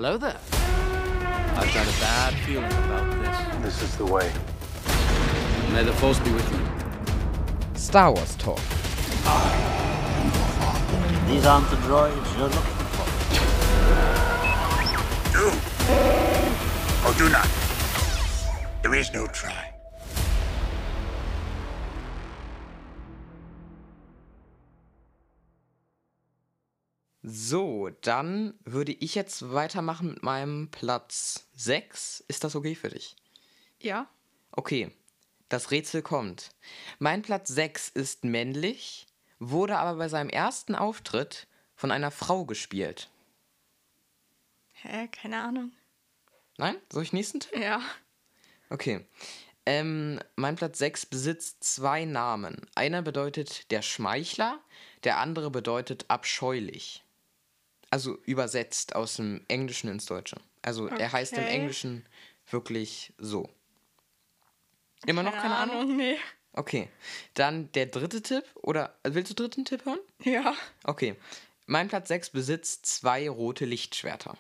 Hello there. I've got a bad feeling about this. This is the way. May the Force be with you. Star Wars Talk. These aren't the droids you're looking for. Do or do not. There is no try. So, dann würde ich jetzt weitermachen mit meinem Platz 6. Ist das okay für dich? Ja. Okay, das Rätsel kommt. Mein Platz 6 ist männlich, wurde aber bei seinem ersten Auftritt von einer Frau gespielt. Hä? Keine Ahnung. Nein? Soll ich nächsten Tipp? Ja. Okay. Mein Platz 6 besitzt 2 Namen. Einer bedeutet der Schmeichler, der andere bedeutet abscheulich. Also übersetzt aus dem Englischen ins Deutsche. Also er heißt im Okay. Englischen wirklich so. Immer noch keine Ahnung? Nee. Okay. Dann der dritte Tipp. Oder willst du dritten Tipp hören? Ja. Okay. Mein Platz 6 besitzt 2 rote Lichtschwerter.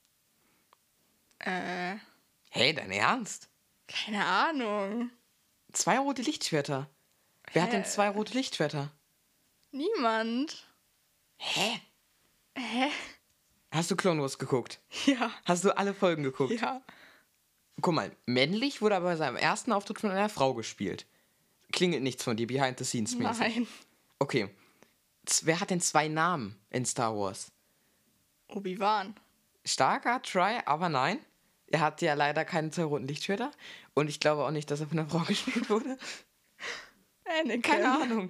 Hey, dein Ernst? Keine Ahnung. 2 rote Lichtschwerter? Wer hat denn 2 rote Lichtschwerter? Niemand. Hä? Hä? Hast du Clone Wars geguckt? Ja. Hast du alle Folgen geguckt? Ja. Guck mal, männlich wurde aber bei seinem ersten Auftritt von einer Frau gespielt. Klingelt nichts von dir, behind the scenes mäßig. Nein. Okay. Wer hat denn 2 Namen in Star Wars? Obi-Wan. Starker Try, aber nein. Er hat ja leider keine 2 roten Lichtschwerter. Und ich glaube auch nicht, dass er von einer Frau gespielt wurde. Anakin. Keine Ahnung.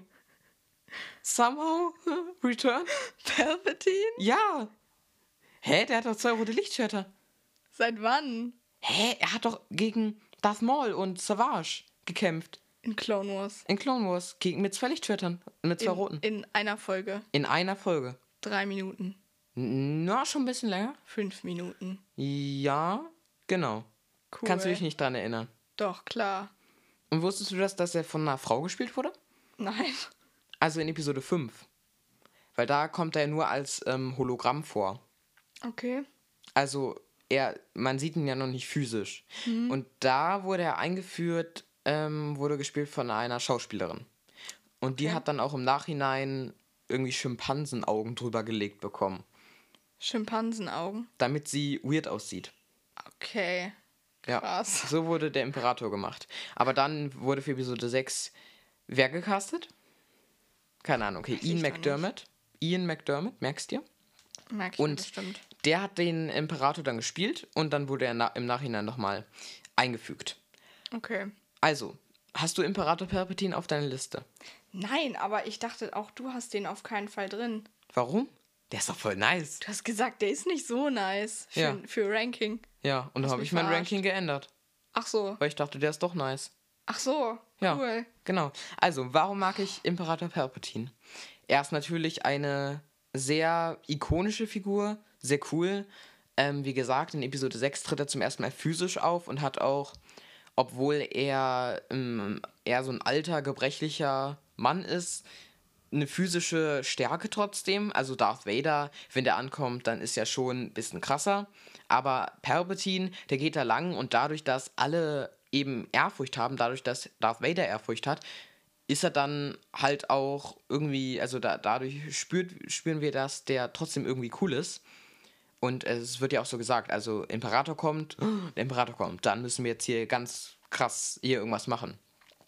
Somehow Return? Palpatine? Ja. Hä, der hat doch 2 rote Lichtschwerter. Seit wann? Hä, er hat doch gegen Darth Maul und Savage gekämpft. In Clone Wars. In Clone Wars. Mit 2 Lichtschwertern. Mit 2 roten. In einer Folge. In einer Folge. 3 Minuten. Na, schon ein bisschen länger. 5 Minuten. Ja, genau. Cool. Kannst du dich nicht dran erinnern. Doch, klar. Und wusstest du, dass er von einer Frau gespielt wurde? Nein. Also in Episode 5. Weil da kommt er nur als Hologramm vor. Okay. Also man sieht ihn ja noch nicht physisch. Und da wurde er eingeführt, wurde gespielt von einer Schauspielerin. Und die hat dann auch im Nachhinein irgendwie Schimpansenaugen drüber gelegt bekommen. Schimpansenaugen. Damit sie weird aussieht. Okay. Krass. Ja, so wurde der Imperator gemacht. Aber dann wurde für Episode 6 wer gecastet? Keine Ahnung, okay. Weiß ich Ian doch McDermott. Ian McDermott, merkst du dir? Merk ich Und bestimmt. der hat den Imperator dann gespielt und dann wurde er im Nachhinein nochmal eingefügt. Okay. Also, hast du Imperator Palpatine auf deiner Liste? Nein, aber ich dachte auch, du hast den auf keinen Fall drin. Warum? Der ist doch voll nice. Du hast gesagt, der ist nicht so nice Ja. für Ranking. Ja, und da Hast habe mich ich mein verarscht. Ranking geändert. Ach so. Weil ich dachte, der ist doch nice. Ach so. Ja, Cool. genau. Also, warum mag ich Imperator Palpatine? Er ist natürlich eine sehr ikonische Figur, sehr cool. Wie gesagt, in Episode 6 tritt er zum ersten Mal physisch auf und hat auch, obwohl er eher so ein alter, gebrechlicher Mann ist, eine physische Stärke trotzdem. Also Darth Vader, wenn der ankommt, dann ist er schon ein bisschen krasser. Aber Palpatine, der geht da lang und dadurch, dass alle eben Ehrfurcht haben, dadurch, dass Darth Vader Ehrfurcht hat, ist er dann halt auch irgendwie, also dadurch spüren wir, dass der trotzdem irgendwie cool ist. Und es wird ja auch so gesagt, also der Imperator kommt, dann müssen wir jetzt hier ganz krass hier irgendwas machen.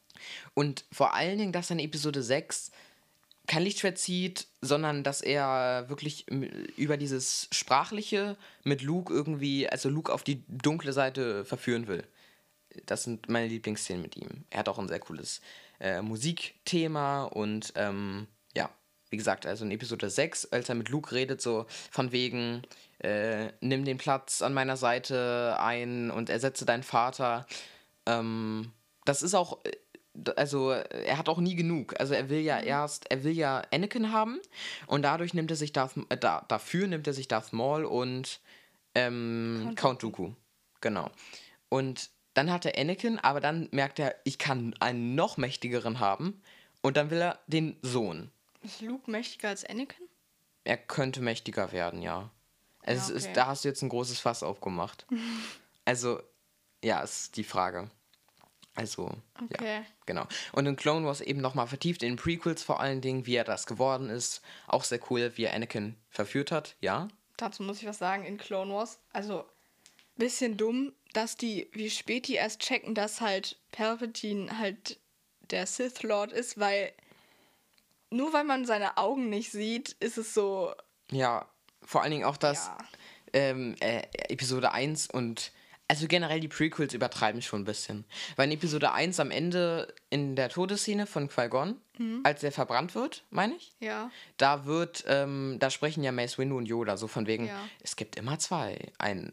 Und vor allen Dingen, dass er in Episode 6 kein Lichtschwert zieht, sondern dass er wirklich über dieses Sprachliche mit Luke irgendwie, also Luke auf die dunkle Seite verführen will. Das sind meine Lieblingsszenen mit ihm. Er hat auch ein sehr cooles Musikthema und ja, wie gesagt, also in Episode 6, als er mit Luke redet, so von wegen, nimm den Platz an meiner Seite ein und ersetze deinen Vater. Das ist auch, also er hat auch nie genug. Also er will ja Anakin haben und dadurch nimmt er sich dafür nimmt er sich Darth Maul und Count Dooku. Genau. Und dann hat er Anakin, aber dann merkt er, ich kann einen noch mächtigeren haben und dann will er den Sohn. Ist Luke mächtiger als Anakin? Er könnte mächtiger werden, ja. Also Ja, okay. da hast du jetzt ein großes Fass aufgemacht. Also, ja, ist die Frage. Also, Okay. ja, genau. Und in Clone Wars eben nochmal vertieft, in den Prequels vor allen Dingen, wie er das geworden ist. Auch sehr cool, wie er Anakin verführt hat, ja. Dazu muss ich was sagen, in Clone Wars. Also, bisschen dumm, dass wie spät die erst checken, dass halt Palpatine halt der Sith Lord ist, weil nur weil man seine Augen nicht sieht, ist es so, Ja, vor allen Dingen auch das ja. Episode 1 und also generell die Prequels übertreiben schon ein bisschen. Weil in Episode 1 am Ende in der Todesszene von Qui-Gon, als er verbrannt wird, meine ich, Ja. da sprechen ja Mace Windu und Yoda so von wegen, Ja. es gibt immer zwei, ein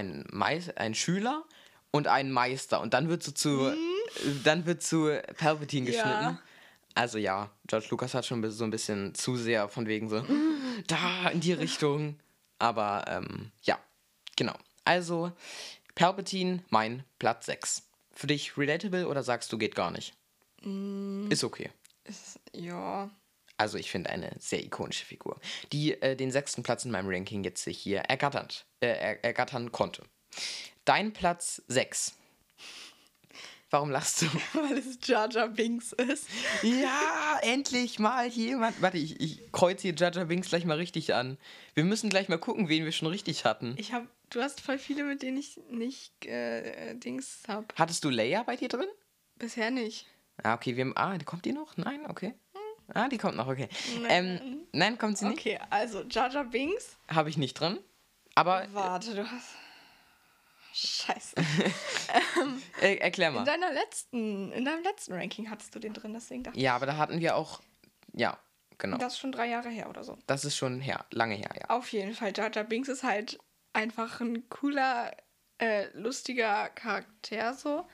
Schüler und einen Meister und dann wird dann wird zu Palpatine geschnitten. Ja. Also ja, George Lucas hat schon so ein bisschen zu sehr von wegen so, da in die Richtung. Aber ja, genau. Also Palpatine, mein Platz 6. Für dich relatable oder sagst du, geht gar nicht? Ist okay. Ja. Also ich finde eine sehr ikonische Figur, die den 6. Platz in meinem Ranking jetzt hier ergattern konnte. Dein Platz 6. Warum lachst du? Weil es Jar Jar Binks ist. Ja, endlich mal jemand. Warte, ich kreuze hier Jar Jar Binks gleich mal richtig an. Wir müssen gleich mal gucken, wen wir schon richtig hatten. Du hast voll viele, mit denen ich nicht Dings hab. Hattest du Leia bei dir drin? Bisher nicht. Ah, okay, kommt die noch? Nein, okay. Ah, die kommt noch, okay. Nein, kommt sie nicht? Okay, also Jar Jar Binks. Habe ich nicht drin. Aber Warte, du hast... Scheiße. erklär mal. In deinem letzten Ranking hattest du den drin, deswegen dachte Ja, aber da hatten wir auch, ja, genau. ich, das ist schon 3 Jahre her oder so. Das ist schon lange her, ja. Auf jeden Fall, Jar Jar Binks ist halt einfach ein cooler, lustiger Charakter so.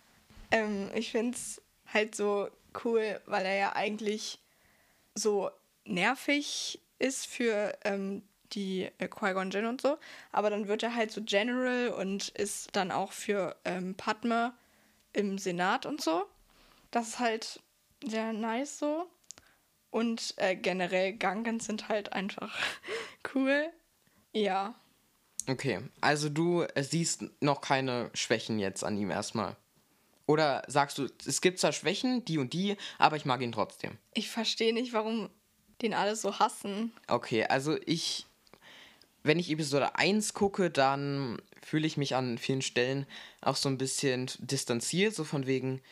Ich finde es halt so cool, weil er ja eigentlich so nervig ist für die Qui-Gon Jinn und so. Aber dann wird er halt so General und ist dann auch für Padme im Senat und so. Das ist halt sehr nice so. Und generell Gungans sind halt einfach cool. Ja. Okay, also du siehst noch keine Schwächen jetzt an ihm erstmal. Oder sagst du, es gibt zwar Schwächen, die und die, aber ich mag ihn trotzdem. Ich verstehe nicht, warum den alle so hassen. Okay, also wenn ich Episode 1 gucke, dann fühle ich mich an vielen Stellen auch so ein bisschen distanziert, so von wegen,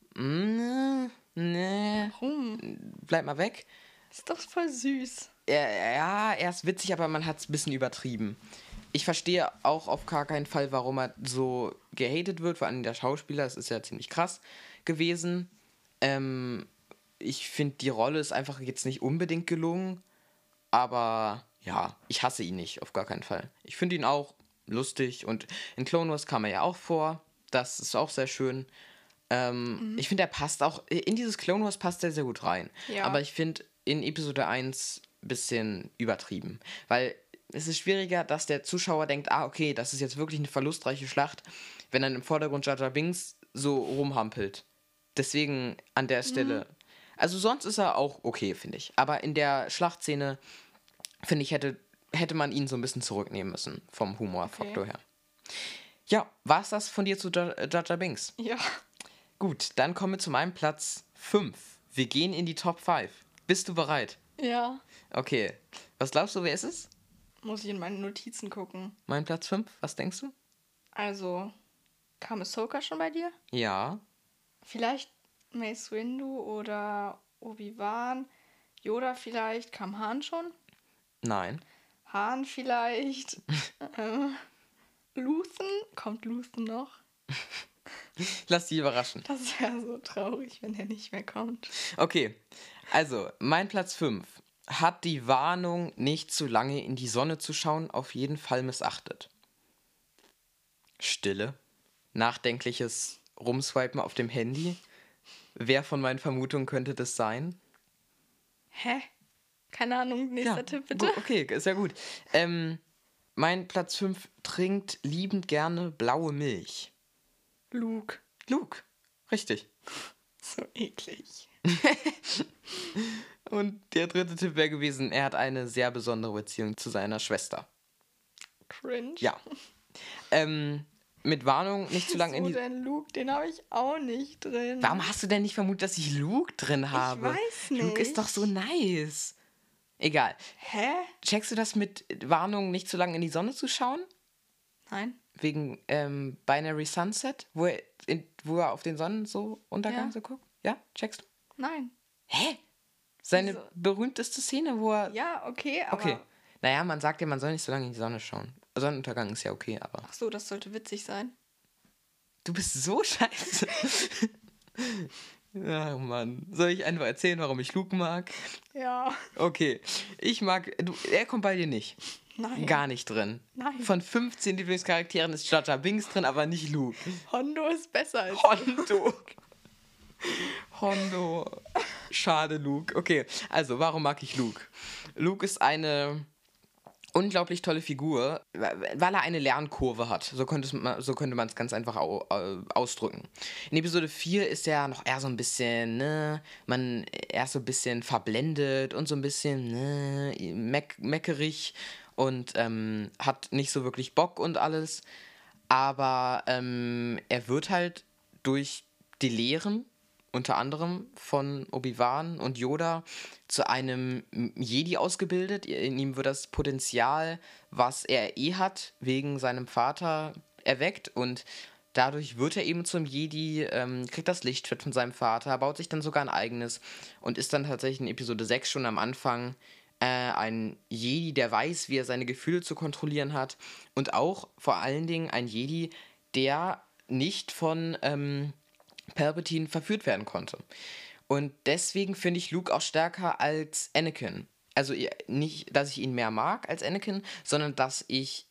nee, bleib mal weg. Ist doch voll süß. Ja, er ist witzig, aber man hat es ein bisschen übertrieben. Ich verstehe auch auf gar keinen Fall, warum er so gehatet wird, vor allem der Schauspieler, das ist ja ziemlich krass gewesen. Ich finde, die Rolle ist einfach jetzt nicht unbedingt gelungen, aber ja, ich hasse ihn nicht, auf gar keinen Fall. Ich finde ihn auch lustig und in Clone Wars kam er ja auch vor, das ist auch sehr schön. Ich finde, er passt auch, in dieses Clone Wars passt er sehr gut rein. Ja. Aber ich finde in Episode 1 ein bisschen übertrieben, weil es ist schwieriger, dass der Zuschauer denkt, okay, das ist jetzt wirklich eine verlustreiche Schlacht, wenn dann im Vordergrund Jar Jar Binks so rumhampelt. Deswegen an der Stelle, also sonst ist er auch okay, finde ich. Aber in der Schlachtszene, finde ich, hätte man ihn so ein bisschen zurücknehmen müssen, vom Humorfaktor her. Ja, war es das von dir zu Jar Jar Binks? Ja. Gut, dann kommen wir zu meinem Platz 5. Wir gehen in die Top 5. Bist du bereit? Ja. Okay. Was glaubst du, wer ist es? Muss ich in meine Notizen gucken. Mein Platz 5? Was denkst du? Also, kam Ahsoka schon bei dir? Ja. Vielleicht Mace Windu oder Obi-Wan. Yoda vielleicht. Kam Han schon? Nein. Han vielleicht. Luthen? Kommt Luthen noch? Lass dich überraschen. Das wäre so traurig, wenn er nicht mehr kommt. Okay, also mein Platz 5 hat die Warnung, nicht zu lange in die Sonne zu schauen, auf jeden Fall missachtet. Stille. Nachdenkliches Rumswipen auf dem Handy. Wer von meinen Vermutungen könnte das sein? Hä? Keine Ahnung, nächster Tipp bitte. Okay, ist ja gut. Mein Platz 5 trinkt liebend gerne blaue Milch. Luke. Luke, richtig. So eklig. Und der dritte Tipp wäre gewesen, er hat eine sehr besondere Beziehung zu seiner Schwester. cringe. Ja. Mit Warnung, nicht zu lange in So, die... den Luke, den habe ich auch nicht drin. Warum hast du denn nicht vermutet, dass ich Luke drin habe? weiß Luke ist nicht. doch so nice. Egal. Hä? Checkst du das mit Warnung, nicht zu lange in die Sonne zu schauen? Nein. Wegen Binary Sunset, wo er auf den Sonnenuntergang Ja. so guckt? Ja, checkst du? Nein. Hä? Seine Wieso? berühmteste Szene, wo er... Ja, okay, aber... Okay. Naja, man sagt ja, man soll nicht so lange in die Sonne schauen. Sonnenuntergang ist ja okay, aber... Ach so, das sollte witzig sein. Du bist so scheiße. Ach Mann. Soll ich einfach erzählen, warum ich Luke mag? Ja. Okay. Ich mag... Er kommt bei dir nicht. Nein. Gar nicht drin. Nein. Von 15 Lieblingscharakteren ist Jar Jar Binks drin, aber nicht Luke. Hondo ist besser als... Hondo. Schade, Luke. Okay, also, warum mag ich Luke? Luke ist eine unglaublich tolle Figur, weil er eine Lernkurve hat. So könnte man es ganz einfach ausdrücken. In Episode 4 ist er noch eher so ein bisschen, er ist so ein bisschen verblendet und so ein bisschen, meckerig und hat nicht so wirklich Bock und alles. Aber er wird halt durch die Lehren, unter anderem von Obi-Wan und Yoda, zu einem Jedi ausgebildet. In ihm wird das Potenzial, was er hat, wegen seinem Vater erweckt. Und dadurch wird er eben zum Jedi, kriegt das Lichtschwert von seinem Vater, baut sich dann sogar ein eigenes und ist dann tatsächlich in Episode 6 schon am Anfang ein Jedi, der weiß, wie er seine Gefühle zu kontrollieren hat. Und auch vor allen Dingen ein Jedi, der nicht von Palpatine verführt werden konnte. Und deswegen finde ich Luke auch stärker als Anakin. Also nicht, dass ich ihn mehr mag als Anakin, sondern dass ich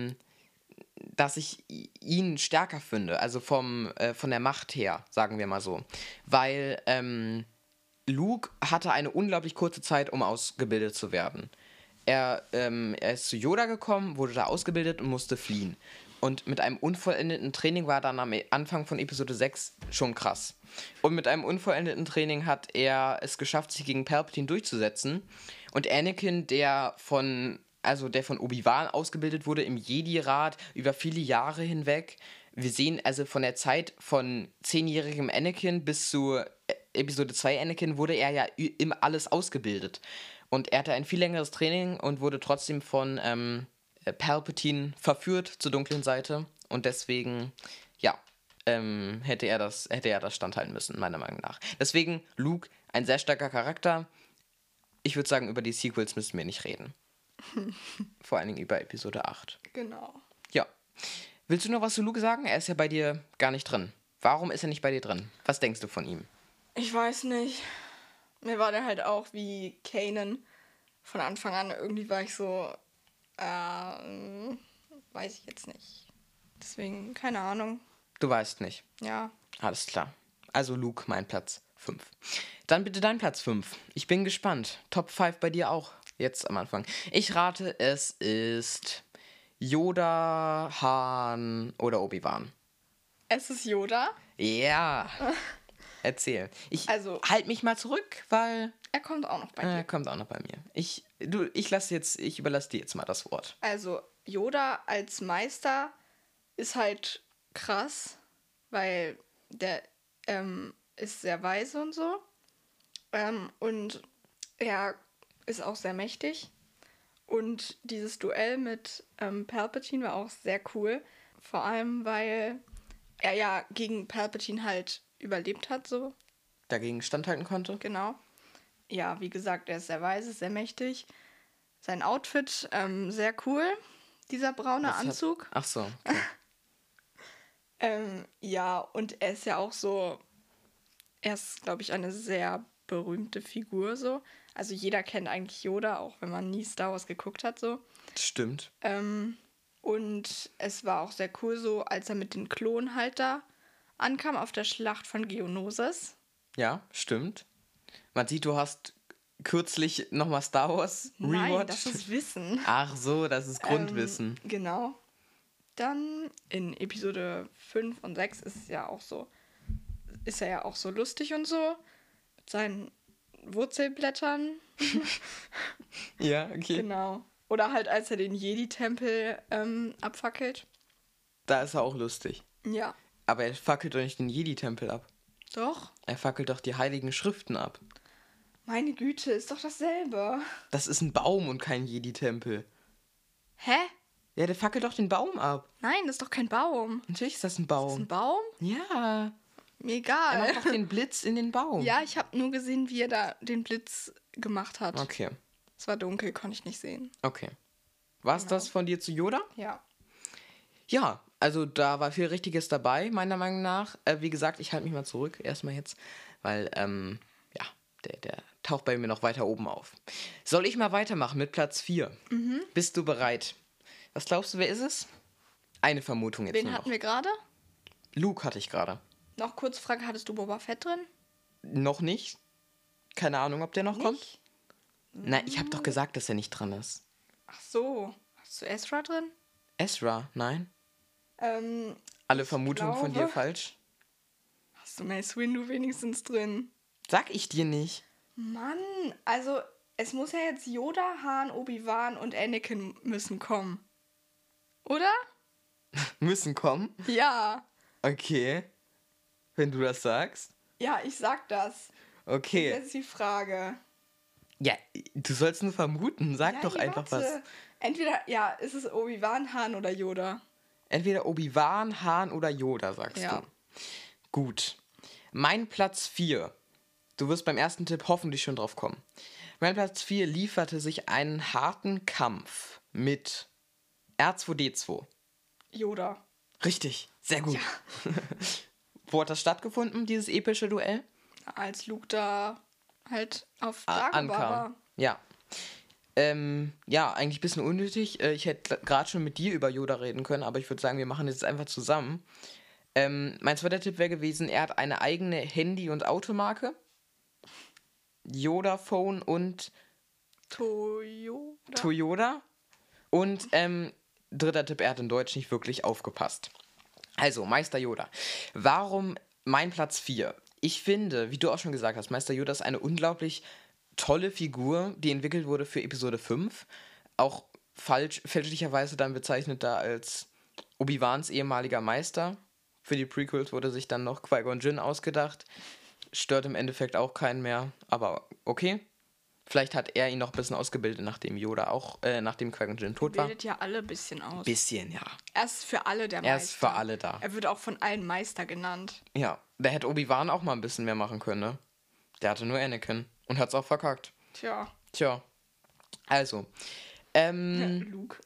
ihn stärker finde. Also von der Macht her, sagen wir mal so. Weil Luke hatte eine unglaublich kurze Zeit, um ausgebildet zu werden. Er ist zu Yoda gekommen, wurde da ausgebildet und musste fliehen. Und mit einem unvollendeten Training war er dann am Anfang von Episode 6 schon krass. Und mit einem unvollendeten Training hat er es geschafft, sich gegen Palpatine durchzusetzen. Und Anakin, der von Obi-Wan ausgebildet wurde im Jedi-Rat über viele Jahre hinweg. Wir sehen also von der Zeit von 10-jährigem Anakin bis zu Episode 2 Anakin wurde er ja immer alles ausgebildet. Und er hatte ein viel längeres Training und wurde trotzdem von Palpatine verführt zur dunklen Seite. Und deswegen, ja, hätte er das standhalten müssen, meiner Meinung nach. Deswegen, Luke, ein sehr starker Charakter. Ich würde sagen, über die Sequels müssen wir nicht reden. Vor allen Dingen über Episode 8. Genau. Ja. Willst du noch was zu Luke sagen? Er ist ja bei dir gar nicht drin. Warum ist er nicht bei dir drin? Was denkst du von ihm? Ich weiß nicht. Mir war der halt auch wie Kanan von Anfang an. Irgendwie war ich so, weiß ich jetzt nicht. Deswegen, keine Ahnung. Du weißt nicht. Ja. Alles klar. Also Luke, mein Platz 5. Dann bitte dein Platz 5. Ich bin gespannt. Top 5 bei dir auch. Jetzt am Anfang. Ich rate, es ist Yoda, Han oder Obi-Wan. Es ist Yoda. Ja. Erzähl. Ich Also- halt mich mal zurück, weil Er kommt auch noch bei dir. er kommt auch noch bei mir. Ich überlasse dir jetzt mal das Wort. Also, Yoda als Meister ist halt krass, weil der ist sehr weise und so. Und er ist auch sehr mächtig. Und dieses Duell mit Palpatine war auch sehr cool. Vor allem, weil er ja gegen Palpatine halt überlebt hat, so. Dagegen standhalten konnte. Genau. Ja, wie gesagt, er ist sehr weise, sehr mächtig. Sein Outfit, sehr cool. Dieser braune Das hat- Anzug. Ach so. Okay. Ja, und er ist ja auch so, er ist, glaube ich, eine sehr berühmte Figur so. Also jeder kennt eigentlich Yoda, auch wenn man nie Star Wars geguckt hat so. Stimmt. Und es war auch sehr cool so, als er mit den Klonen halt da ankam auf der Schlacht von Geonosis. Ja, stimmt. Man sieht, du hast kürzlich nochmal Star Wars Nein, rewatcht. das ist Wissen. Ach so, das ist Grundwissen. Genau. Dann in Episode 5 und 6 ist er ja auch so lustig und so. Mit seinen Wurzelblättern. Ja, okay. Genau. Oder halt, als er den Jedi-Tempel abfackelt. Da ist er auch lustig. Ja. Aber er fackelt doch nicht den Jedi-Tempel ab. Doch. Er fackelt doch die heiligen Schriften ab. Meine Güte, ist doch dasselbe. Das ist ein Baum und kein Jedi-Tempel. Hä? Ja, der fackelt doch den Baum ab. Nein, das ist doch kein Baum. Natürlich ist das ein Ist Baum. ein Baum? Ja. Mir Er egal. macht doch den Blitz in den Baum. Ja, ich habe nur gesehen, wie er da den Blitz gemacht hat. Okay, Es war dunkel, konnte ich nicht sehen. okay. War's das von dir zu Yoda? Ja. Ja, also da war viel Richtiges dabei, meiner Meinung nach. Wie gesagt, ich halte mich mal zurück, erstmal jetzt, weil, ja, der taucht bei mir noch weiter oben auf. Soll ich mal weitermachen mit Platz 4? Bist du bereit? Was glaubst du, wer ist es? Eine Vermutung jetzt Wen nur noch. hatten wir gerade? Luke hatte ich gerade. Noch kurz Frage, hattest du Boba Fett drin? Noch nicht. Keine Ahnung, ob der noch kommt. Nicht? Nein, ich habe doch gesagt, dass er nicht dran ist. Ach so. Hast du Ezra drin? Ezra, nein. Ähm, Alle Vermutungen von dir glaube- falsch. hast du Mace Windu wenigstens drin? Sag ich dir nicht. Mann, also es muss ja jetzt Yoda, Han, Obi-Wan und Anakin müssen kommen. Oder? Müssen kommen. Ja. Okay. Wenn du das sagst. Ja, ich sag das. Okay. Jetzt ist die Frage. Ja, du sollst nur vermuten. Sag Ja, doch einfach was. Entweder, ja, ist es Obi-Wan, Han oder Yoda? Entweder Obi-Wan, Han oder Yoda, sagst Ja. du. Gut. Mein Platz 4. Du wirst beim ersten Tipp hoffentlich schon drauf kommen. Mein Platz 4 lieferte sich einen harten Kampf mit R2D2. Yoda. Richtig, sehr gut. Wo hat das stattgefunden, dieses epische Duell? Als Luke da halt auf Dagobah war. Ankam. Ja. Ja, eigentlich ein bisschen unnötig. Ich hätte gerade schon mit dir über Yoda reden können, aber ich würde sagen, wir machen das jetzt einfach zusammen. Mein zweiter Tipp wäre gewesen, er hat eine eigene Handy- und Automarke. Yoda Phone und Toyota. Und dritter Tipp, er hat in Deutsch nicht wirklich aufgepasst. Also, Meister Yoda. Warum mein Platz 4? Ich finde, wie du auch schon gesagt hast, Meister Yoda ist eine unglaublich tolle Figur, die entwickelt wurde für Episode 5. Auch fälschlicherweise dann bezeichnet da als Obi-Wans ehemaliger Meister. Für die Prequels wurde sich dann noch Qui-Gon Jinn ausgedacht. Stört im Endeffekt auch keinen mehr, aber okay. Vielleicht hat er ihn noch ein bisschen ausgebildet, nachdem nachdem Qui-Gon Jinn tot war. Bildet ja alle ein bisschen aus. Bisschen, ja. Er ist für alle der Meister. Er ist für alle da. Er wird auch von allen Meister genannt. Ja, da hätte Obi-Wan auch mal ein bisschen mehr machen können, ne? Der hatte nur Anakin und hat's auch verkackt. Tja, Also, Luke.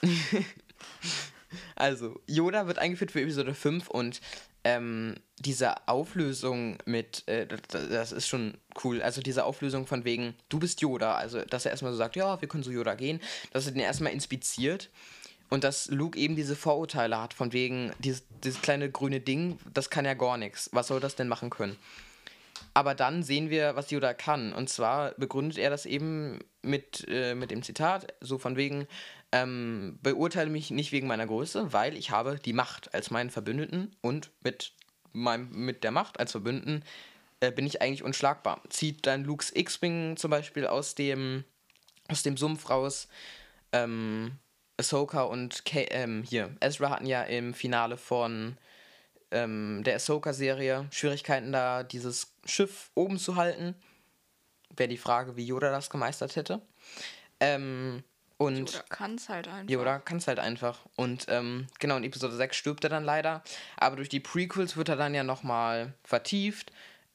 also, Yoda wird eingeführt für Episode 5 und diese Auflösung mit, das ist schon cool, also diese Auflösung von wegen, du bist Yoda, also dass er erstmal so sagt, ja, wir können zu Yoda gehen, dass er den erstmal inspiziert und dass Luke eben diese Vorurteile hat, von wegen, dieses kleine grüne Ding, das kann ja gar nichts, was soll das denn machen können? Aber dann sehen wir, was Yoda kann. Und zwar begründet er das eben mit dem Zitat, so von wegen, beurteile mich nicht wegen meiner Größe, weil ich habe die Macht als meinen Verbündeten und mit der Macht als Verbündeten bin ich eigentlich unschlagbar. Zieht dann Lukes X-Wing zum Beispiel aus dem Sumpf raus. Ahsoka und Ezra hatten ja im Finale von der Ahsoka-Serie Schwierigkeiten da, dieses Schiff oben zu halten. Wäre die Frage, wie Yoda das gemeistert hätte. Und Yoda kann es halt einfach. Yoda kann es halt einfach. Und genau, in Episode 6 stirbt er dann leider. Aber durch die Prequels wird er dann ja nochmal vertieft.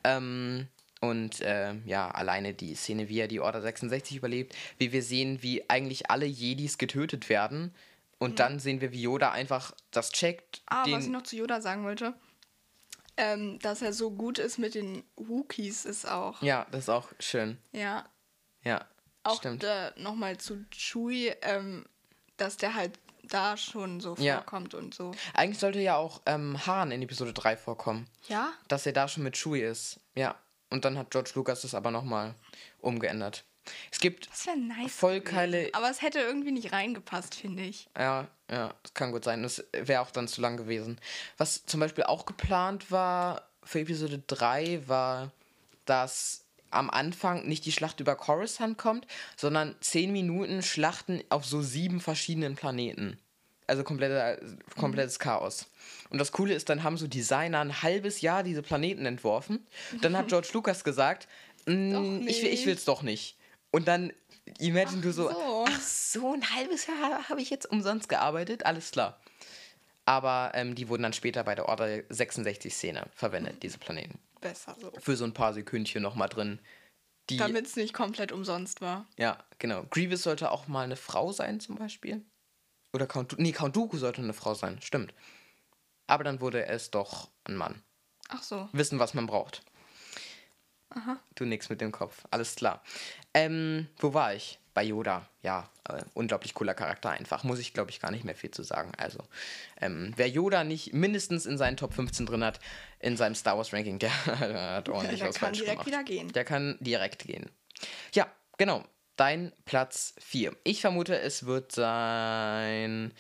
Ja, alleine die Szene, wie er die Order 66 überlebt, wie wir sehen, wie eigentlich alle Jedis getötet werden. Und dann sehen wir, wie Yoda einfach das checkt. Was ich noch zu Yoda sagen wollte, dass er so gut ist mit den Wookiees ist auch. Ja, das ist auch schön. Ja. Ja, Auch stimmt. Nochmal zu Chewie, dass der halt da schon so Ja. vorkommt und so. Eigentlich sollte ja auch Han in Episode 3 vorkommen. Ja? Dass er da schon mit Chewie ist. Ja. Und dann hat George Lucas das aber nochmal umgeändert. Es gibt Das wäre nice. voll gewesen. geile. Aber es hätte irgendwie nicht reingepasst, finde ich. Ja, das kann gut sein. Das wäre auch dann zu lang gewesen. Was zum Beispiel auch geplant war für Episode 3, war, dass am Anfang nicht die Schlacht über Coruscant kommt, sondern 10 Minuten Schlachten auf so 7 verschiedenen Planeten. Also komplettes Chaos. Und das Coole ist, dann haben so Designer ein halbes Jahr diese Planeten entworfen. Dann hat George Lucas gesagt, ich will's doch nicht. Und dann, imagine du so, ach so, ein halbes Jahr habe ich jetzt umsonst gearbeitet, alles klar. Aber die wurden dann später bei der Order 66-Szene verwendet, diese Planeten. Besser so. Für so ein paar Sekündchen nochmal drin. Damit es nicht komplett umsonst war. Ja, genau. Grievous sollte auch mal eine Frau sein, zum Beispiel. Oder Count Dooku sollte eine Frau sein, stimmt. Aber dann wurde es doch ein Mann. Ach so. Wissen, was man braucht. Aha. Du nix mit dem Kopf, alles klar. Wo war ich? Bei Yoda, ja. Unglaublich cooler Charakter einfach. Muss ich, glaube ich, gar nicht mehr viel zu sagen. Also, wer Yoda nicht mindestens in seinen Top 15 drin hat, in seinem Star Wars Ranking, der hat ordentlich was falsch gemacht. Der kann direkt wieder gehen. Der kann direkt gehen. Ja, genau. Dein Platz 4. Ich vermute, es wird sein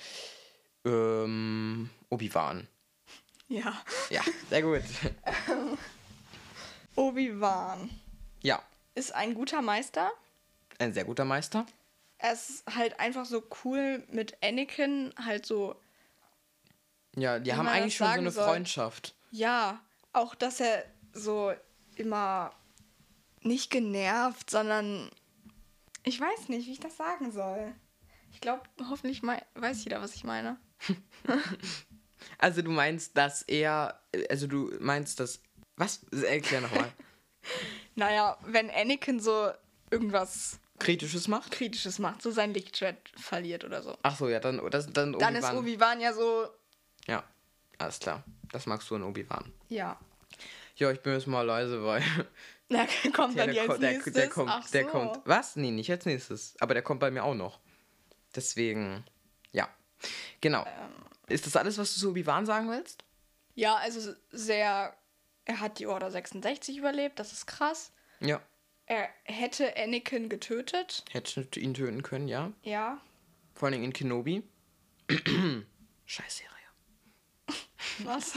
Obi-Wan. Ja. Ja, sehr gut. Obi-Wan Ja, ist ein guter Meister. ein sehr guter Meister. Er ist halt einfach so cool mit Anakin, halt so, Ja, die Wie haben man eigentlich das schon so eine sagen soll. Freundschaft. ja, auch dass er so immer nicht genervt, sondern ich weiß nicht, wie ich das sagen soll. Ich glaube, hoffentlich weiß jeder, was ich meine. Also du meinst, dass er, was? Erklär nochmal. Naja, wenn Anakin so irgendwas Kritisches macht? Kritisches macht, so sein Lichtschwert verliert oder so. Ach so, ja, dann Dann Obi-Wan. ist Obi-Wan ja so, Ja, alles klar. Das magst du in Obi-Wan. ja. Ja, ich bin jetzt mal leise, weil... Na, kommt dann der, jetzt nächstes. der kommt, Ach so. der kommt. Was? Nee, nicht als nächstes. Aber der kommt bei mir auch noch. Deswegen, ja. Genau. Ist das alles, was du zu Obi-Wan sagen willst? Ja, also er hat die Order 66 überlebt, das ist krass. Ja. Er hätte Anakin getötet. Hätte ihn töten können, ja. Ja. Vor allem in Kenobi. Scheiß Serie. Was?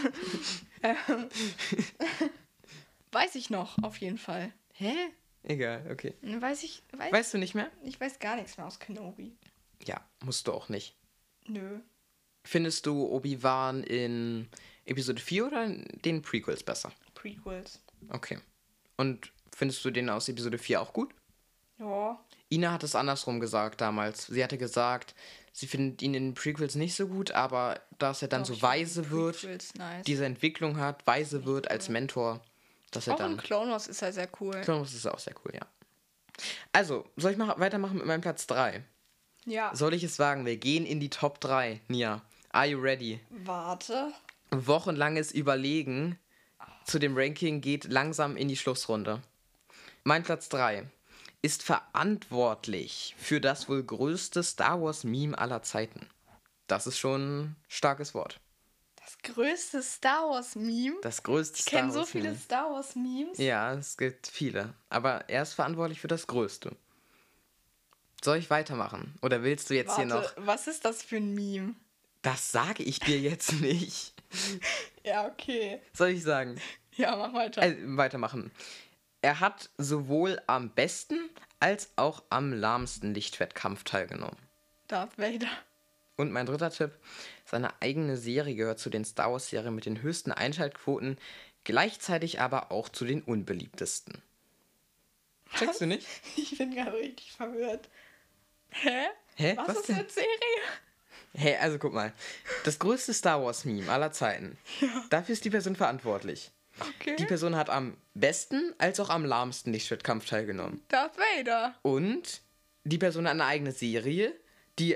Weiß ich noch, auf jeden Fall. Hä? Egal, okay. Weißt du nicht mehr? Ich weiß gar nichts mehr aus Kenobi. Ja, musst du auch nicht. Nö. Findest du Obi-Wan in Episode 4 oder in den Prequels besser? Prequels. Okay. Und findest du den aus Episode 4 auch gut? Ja. Ina hat es andersrum gesagt damals. Sie hatte gesagt, sie findet ihn in den Prequels nicht so gut, aber dass er dann Doch, so ich find weise die wird, Prequels nice. diese Entwicklung hat, weise wird als Mentor, dass er Auch dann... in Clone Wars ist er sehr cool. Clone Wars ist auch sehr cool, ja. Also, soll ich weitermachen mit meinem Platz 3? Ja. Soll ich es wagen? Wir gehen in die Top 3. Nia, are you ready? Warte. Wochenlanges Überlegen zu dem Ranking geht langsam in die Schlussrunde. Mein Platz 3 ist verantwortlich für das wohl größte Star Wars-Meme aller Zeiten. Das ist schon ein starkes Wort. Das größte Star Wars-Meme. Das größte Ich Star kenne so Wars-Meme. viele Star Wars-Memes. Ja, es gibt viele. Aber er ist verantwortlich für das Größte. Soll ich weitermachen? Oder willst du jetzt hier noch... Was ist das für ein Meme? Das sage ich dir jetzt nicht. Ja, okay. Soll ich sagen? Ja, mach weiter. Weitermachen. Er hat sowohl am besten als auch am lahmsten Lichtschwertkampf teilgenommen. Darth Vader. Und mein dritter Tipp, seine eigene Serie gehört zu den Star Wars-Serien mit den höchsten Einschaltquoten, gleichzeitig aber auch zu den unbeliebtesten. Checkst du nicht? Ich bin gerade richtig verwirrt. Hä? Hä? Was Was ist denn? mit Serie? Hey, also guck mal. Das größte Star Wars-Meme aller Zeiten. Dafür ist die Person verantwortlich. Okay. Die Person hat am besten als auch am lahmsten Lichtschwertkampf teilgenommen. Darth Vader. Und die Person hat eine eigene Serie, die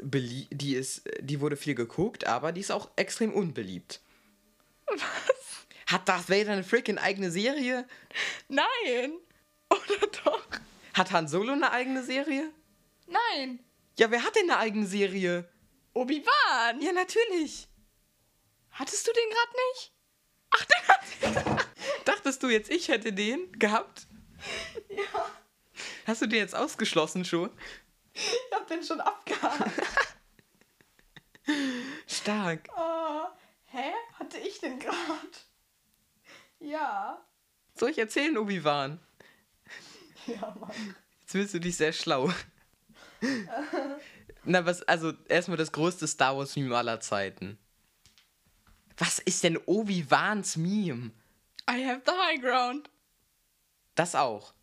wurde viel geguckt, aber die ist auch extrem unbeliebt. Was? Hat Darth Vader eine freaking eigene Serie? Nein. Oder doch? Hat Han Solo eine eigene Serie? Nein. Ja, wer hat denn eine eigene Serie? Obi-Wan. Ja, natürlich. Hattest du den gerade nicht? Ach, den hat Dachtest du jetzt, ich hätte den gehabt? Ja. Hast du den jetzt ausgeschlossen schon? Ich hab den schon abgehakt. Stark. Oh, hä? Hatte ich den gerade? Ja. Soll ich erzählen, Obi-Wan? Ja, Mann. Jetzt willst du dich sehr schlau. Na, also erstmal das größte Star Wars Meme aller Zeiten. Was ist denn Obi-Wans Meme? I have the high ground. Das auch.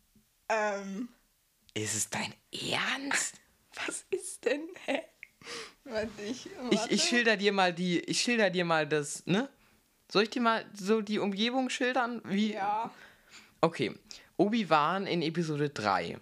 Ist es dein Ernst? Was ist denn? Hä? Warte. Ich schilder dir mal das, ne? Soll ich dir mal so die Umgebung schildern? Wie? Ja. Okay. Obi-Wan in Episode 3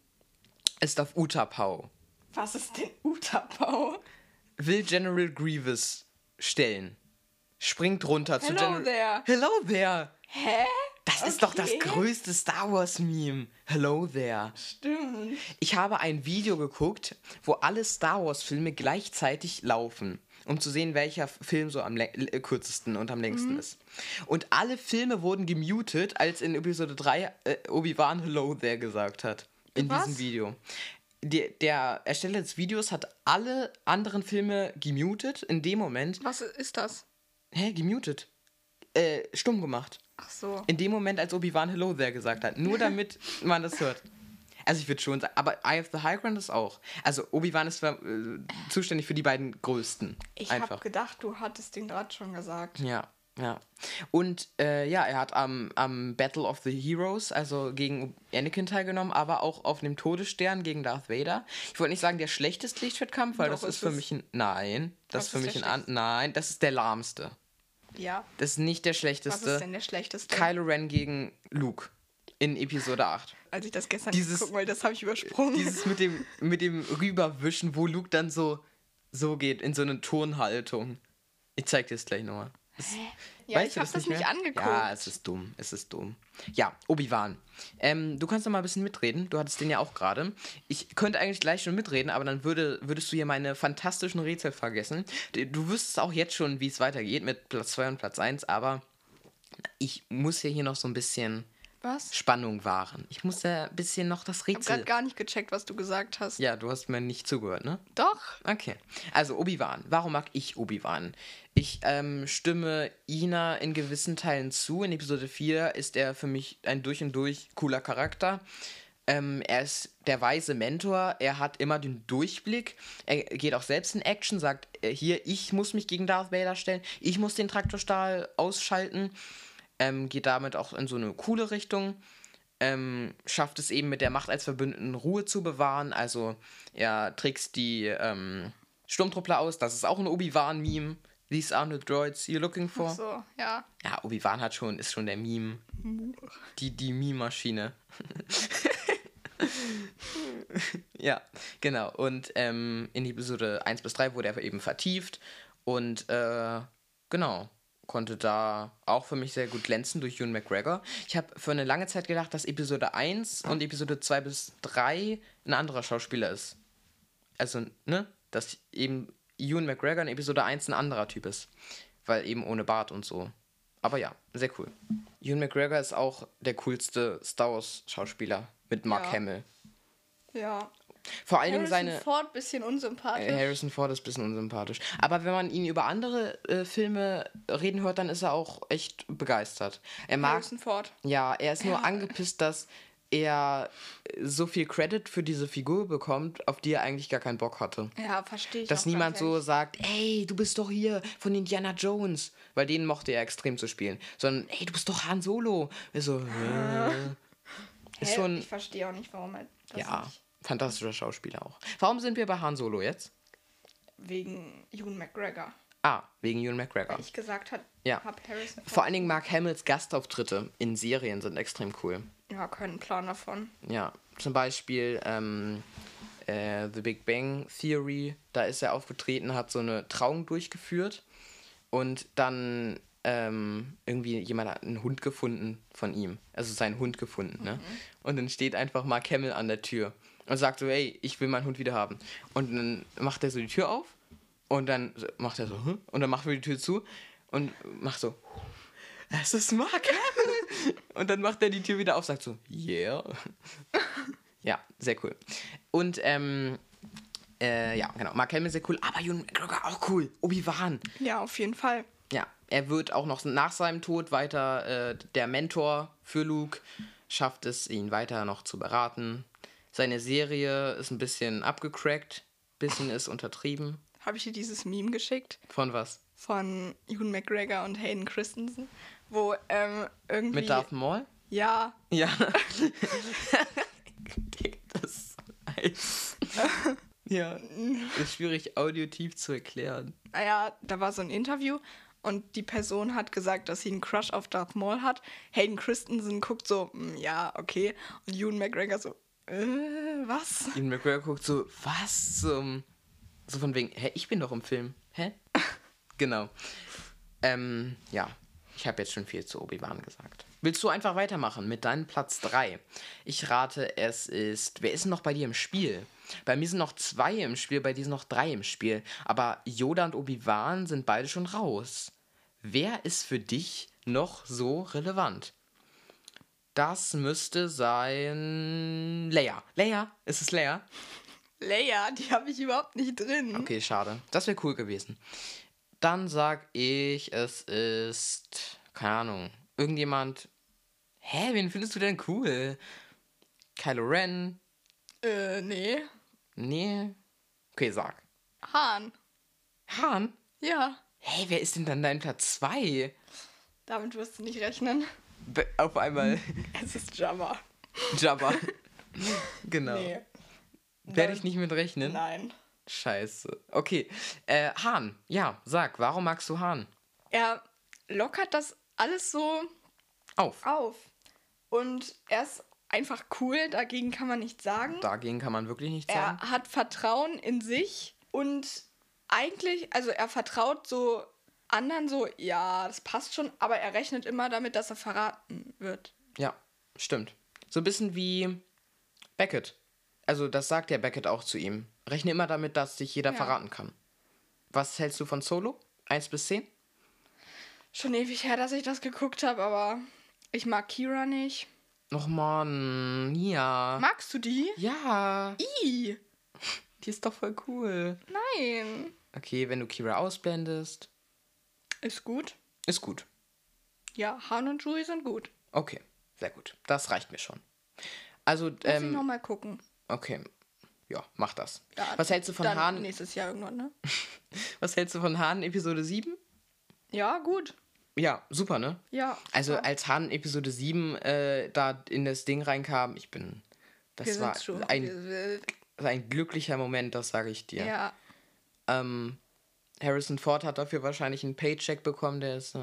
ist auf Utapau. Was ist denn Utapau? Will General Grievous stellen. Springt runter zu Hello General... there. Hello there. Hä? Das ist doch das Okay. größte Star Wars Meme. Hello there. Stimmt. Ich habe ein Video geguckt, wo alle Star Wars Filme gleichzeitig laufen, um zu sehen, welcher Film so am kürzesten und am längsten ist. Und alle Filme wurden gemutet, als in Episode 3 Obi-Wan Hello there gesagt hat. In Was? diesem Video. Der Ersteller des Videos hat alle anderen Filme gemutet in dem Moment. Was ist das? Gemutet. Stumm gemacht. Ach so. In dem Moment, als Obi-Wan Hello there gesagt hat. Nur damit man das hört. Also ich würde schon sagen, aber Eye of the High Ground ist auch. Also Obi-Wan ist zuständig für die beiden größten. Ich Einfach. habe gedacht, du hattest den gerade schon gesagt. Ja. Und er hat am Battle of the Heroes, also gegen Anakin teilgenommen, aber auch auf dem Todesstern gegen Darth Vader. Ich wollte nicht sagen, der schlechteste Lichtschwertkampf, weil Doch, das ist ist für es. mich ein... Nein, das Was ist für ist mich der ein... Nein, das ist der lahmste. Ja. Das ist nicht der Was schlechteste. ist denn der schlechteste? Kylo Ren gegen Luke in Episode 8. Als ich das gestern Dieses- gucken wollte, das habe ich übersprungen. Dieses mit dem Rüberwischen, wo Luke dann so geht, in so eine Turnhaltung. Ich zeig dir es gleich nochmal. ja, Weißt ich du habe das nicht mehr? angeguckt. Ja, es ist dumm. Ja, Obi-Wan. Du kannst noch mal ein bisschen mitreden. Du hattest den ja auch gerade. Ich könnte eigentlich gleich schon mitreden, aber dann würdest du hier meine fantastischen Rätsel vergessen. Du wüsstest auch jetzt schon, wie es weitergeht mit Platz 2 und Platz 1, aber ich muss ja hier noch so ein bisschen Was? Spannung wahren. Ich muss ja ein bisschen noch das Ich habe Rätsel... gerade gar nicht gecheckt, was du gesagt hast. Ja, du hast mir nicht zugehört, ne? Doch. Okay. Also Obi-Wan. Warum mag ich Obi-Wan? Ich stimme Ina in gewissen Teilen zu. In Episode 4 ist er für mich ein durch und durch cooler Charakter. Er ist der weise Mentor. Er hat immer den Durchblick. Er geht auch selbst in Action, sagt, hier, ich muss mich gegen Darth Vader stellen. Ich muss den Traktorstahl ausschalten. Geht damit auch in so eine coole Richtung. Schafft es eben mit der Macht als Verbündeten Ruhe zu bewahren. Also er trickst die Sturmtruppler aus. Das ist auch ein Obi-Wan-Meme. These are the droids you're looking for. Ach so, ja. Ja, Obi-Wan ist schon der Meme. Die Meme-Maschine. Ja, genau. Und in Episode 1 bis 3 wurde er eben vertieft. Und genau, konnte da auch für mich sehr gut glänzen durch Ewan McGregor. Ich habe für eine lange Zeit gedacht, dass Episode 1 und Episode 2 bis 3 ein anderer Schauspieler ist. Also, ne? Dass eben Ewan McGregor in Episode 1 ein anderer Typ ist. Weil eben ohne Bart und so. Aber ja, sehr cool. Ewan McGregor ist auch der coolste Star Wars Schauspieler mit Mark Ja. Hamill. Ja. Vor allen Dingen Harrison seine... Ford, bisschen unsympathisch. Harrison Ford ist ein bisschen unsympathisch. Aber wenn man ihn über andere Filme reden hört, dann ist er auch echt begeistert. Er mag... Harrison Ford. Ja, er ist nur angepisst, dass er so viel Credit für diese Figur bekommt, auf die er eigentlich gar keinen Bock hatte. Ja, verstehe ich. Dass auch niemand ganz so ehrlich. sagt, ey, du bist doch hier von Indiana Jones. Weil den mochte er extrem zu spielen. Sondern, ey, du bist doch Han Solo. Er so, ist Hä? schon, Ich verstehe auch nicht, warum er das ja, nicht. fantastischer Schauspieler auch. Warum sind wir bei Han Solo jetzt? Wegen Ewan McGregor. Wegen Ewan McGregor. Weil ich gesagt Ja. habe Harrison Ford. Vor allen Dingen Mark Hamills Gastauftritte in Serien sind extrem cool. Ja, keinen Plan davon. Ja, zum Beispiel The Big Bang Theory, da ist er aufgetreten, hat so eine Trauung durchgeführt und dann irgendwie jemand hat einen Hund gefunden von ihm, also seinen Hund gefunden, ne? Und dann steht einfach Mark Hamill an der Tür und sagt so, ey, ich will meinen Hund wieder haben. Und dann macht er so die Tür auf und dann macht er so, und dann macht er die Tür zu und macht so, es ist Mark Hamill. Und dann macht er die Tür wieder auf, sagt so, yeah. Ja, sehr cool. Und, ja, genau, Mark Hamill sehr cool, aber Ewan McGregor auch cool. Obi-Wan. Ja, auf jeden Fall. Ja, er wird auch noch nach seinem Tod weiter der Mentor für Luke. schafft es, ihn weiter noch zu beraten. Seine Serie ist ein bisschen abgecrackt, bisschen ist untertrieben. Habe ich dir dieses Meme geschickt Von was? von Ewan McGregor und Hayden Christensen, wo irgendwie... Mit Darth Maul? Ja, Ja. Das Eis. Ja, ist schwierig auditiv zu erklären. naja, da war so ein Interview und die Person hat gesagt, dass sie einen Crush auf Darth Maul hat. Hayden Christensen guckt so, ja, okay. Und Ewan McGregor so, was? Ian McGregor guckt so, was zum... So von wegen, hä, ich bin doch im Film. Hä? Genau. Ja, ich habe jetzt schon viel zu Obi-Wan gesagt. Willst du einfach weitermachen mit deinem Platz 3? Ich rate, es ist... Wer ist denn noch bei dir im Spiel? Bei mir sind noch 2 im Spiel, bei dir sind noch 3 im Spiel. Aber Yoda und Obi-Wan sind beide schon raus. Wer ist für dich noch so relevant? Das müsste sein... Leia. Leia? Ist es Leia? Leia, die habe ich überhaupt nicht drin. Okay, schade. Das wäre cool gewesen. Dann sag ich, es ist... Keine Ahnung. Irgendjemand... Hä, wen findest du denn cool? Kylo Ren? Nee. Nee. Okay, sag. Han. Han? Ja, Hey, wer ist denn dann dein Platz 2? damit wirst du nicht rechnen. Auf einmal Es ist Jabba. Jabba. Genau. Nee. Werde ich nicht mit rechnen? Nein. Scheiße. Okay. Han. Ja, sag, warum magst du Han? Er lockert das alles so Auf. auf. Und er ist einfach cool, dagegen kann man nichts sagen. Dagegen kann man wirklich nichts Er sagen. hat Vertrauen in sich und eigentlich, also er vertraut so anderen so, ja, das passt schon, aber er rechnet immer damit, dass er verraten wird. Ja, stimmt. So ein bisschen wie Beckett. Also das sagt ja Beckett auch zu ihm. Rechne immer damit, dass dich jeder Ja. verraten kann. Was hältst du von Solo? 1 bis 10? Schon ewig her, dass ich das geguckt habe, aber ich mag Kira nicht. Och Mann, ja. Magst du die? Ja, I. die ist doch voll cool. Nein. Okay, wenn du Kira ausblendest, Ist gut. ist gut. Ja, Han und Chewie sind gut. Okay, sehr gut. Das reicht mir schon. Also, Muss ich nochmal gucken. okay. Ja, mach das. Ja, Was hältst du von dann Han? nächstes Jahr irgendwann, ne? Was hältst du von Han Episode 7? Ja, gut. Ja, super, ne? Ja. Also super. als Han Episode 7 da in das Ding reinkam, Wir das war sind schon- ein glücklicher Moment, das sage ich dir. Ja. Harrison Ford hat dafür wahrscheinlich einen Paycheck bekommen, der ist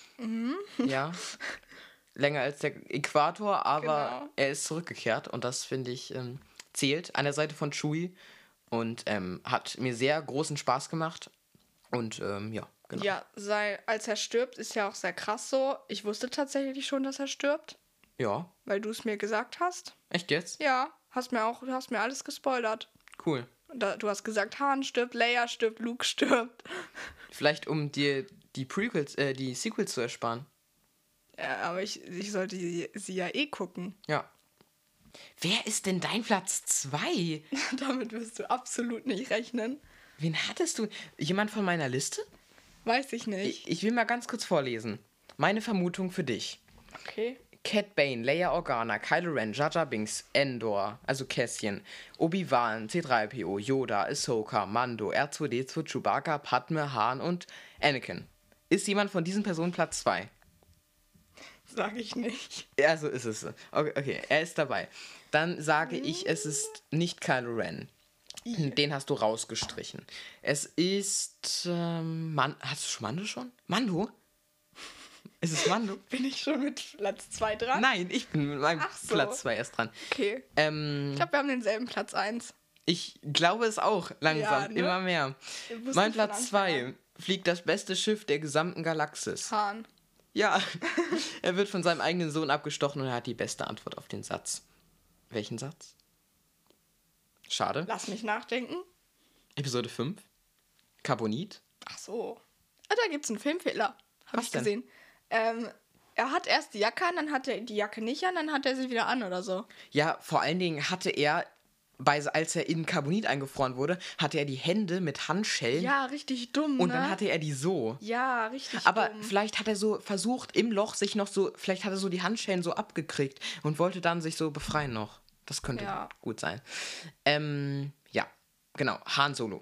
ja länger als der Äquator, aber Genau. er ist zurückgekehrt und das finde ich zählt an der Seite von Chewie und hat mir sehr großen Spaß gemacht und ja, genau. Ja, als er stirbt, ist ja auch sehr krass so. Ich wusste tatsächlich schon, dass er stirbt, Ja, weil du es mir gesagt hast. echt jetzt? Ja, du hast mir alles gespoilert. Cool. Du hast gesagt, Han stirbt, Leia stirbt, Luke stirbt. Vielleicht um dir die Sequels zu ersparen. Ja, aber ich sollte sie ja eh gucken. Ja. Wer ist denn dein Platz 2? Damit wirst du absolut nicht rechnen. Wen hattest du? Jemand von meiner Liste? Weiß ich nicht. Ich will mal ganz kurz vorlesen. Meine Vermutung für dich. Okay. Cat Bane, Leia Organa, Kylo Ren, Jar Jar Binks, Endor, also Cassian, Obi-Wan, C-3PO, Yoda, Ahsoka, Mando, R2-D2, Chewbacca, Padme, Han und Anakin. Ist jemand von diesen Personen Platz 2? Sag ich nicht. Ja, so ist es. Okay, er ist dabei. Dann sage ich, es ist nicht Kylo Ren. Den hast du rausgestrichen. Es ist. Hast du schon Mando schon? Mando? Ist es Mando? Bin ich schon mit Platz 2 dran? Nein, ich bin mit meinem Ach so. Platz 2 erst dran. Okay. Ich glaube, wir haben denselben Platz 1. Ich glaube es auch langsam, Ja, ne? immer mehr. Wusste Mein ich von Platz Anfang 2 an. fliegt das beste Schiff der gesamten Galaxis. Han. Ja, er wird von seinem eigenen Sohn abgestochen und er hat die beste Antwort auf den Satz. Welchen Satz? Schade. Lass mich nachdenken. Episode 5. Carbonit. Ach so. Ah, da gibt's einen Filmfehler. Hab Was ich denn? gesehen. Er hat erst die Jacke an, dann hat er die Jacke nicht an, dann hat er sie wieder an oder so. Ja, vor allen Dingen hatte er als er in Carbonit eingefroren wurde, hatte er die Hände mit Handschellen Ja, richtig dumm, und ne? dann hatte er die so. Ja, richtig Aber dumm. vielleicht hat er so versucht, im Loch sich noch so, vielleicht hat er so die Handschellen so abgekriegt und wollte dann sich so befreien noch. Das könnte Ja. gut sein. Ja, genau, Han Solo.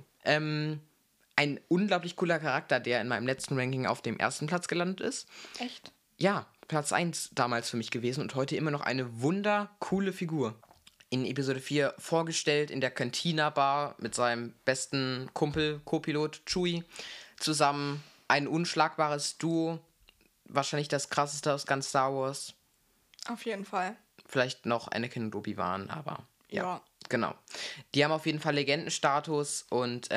Ein unglaublich cooler Charakter, der in meinem letzten Ranking auf dem ersten Platz gelandet ist. Echt? Ja, Platz 1 damals für mich gewesen und heute immer noch eine wundercoole Figur. In Episode 4 vorgestellt in der Cantina-Bar mit seinem besten Kumpel, Co-Pilot Chewie zusammen. Ein unschlagbares Duo. Wahrscheinlich das krasseste aus ganz Star Wars. Auf jeden Fall. Vielleicht noch Anakin und Obi-Wan, aber ja, Ja. genau. Die haben auf jeden Fall Legendenstatus und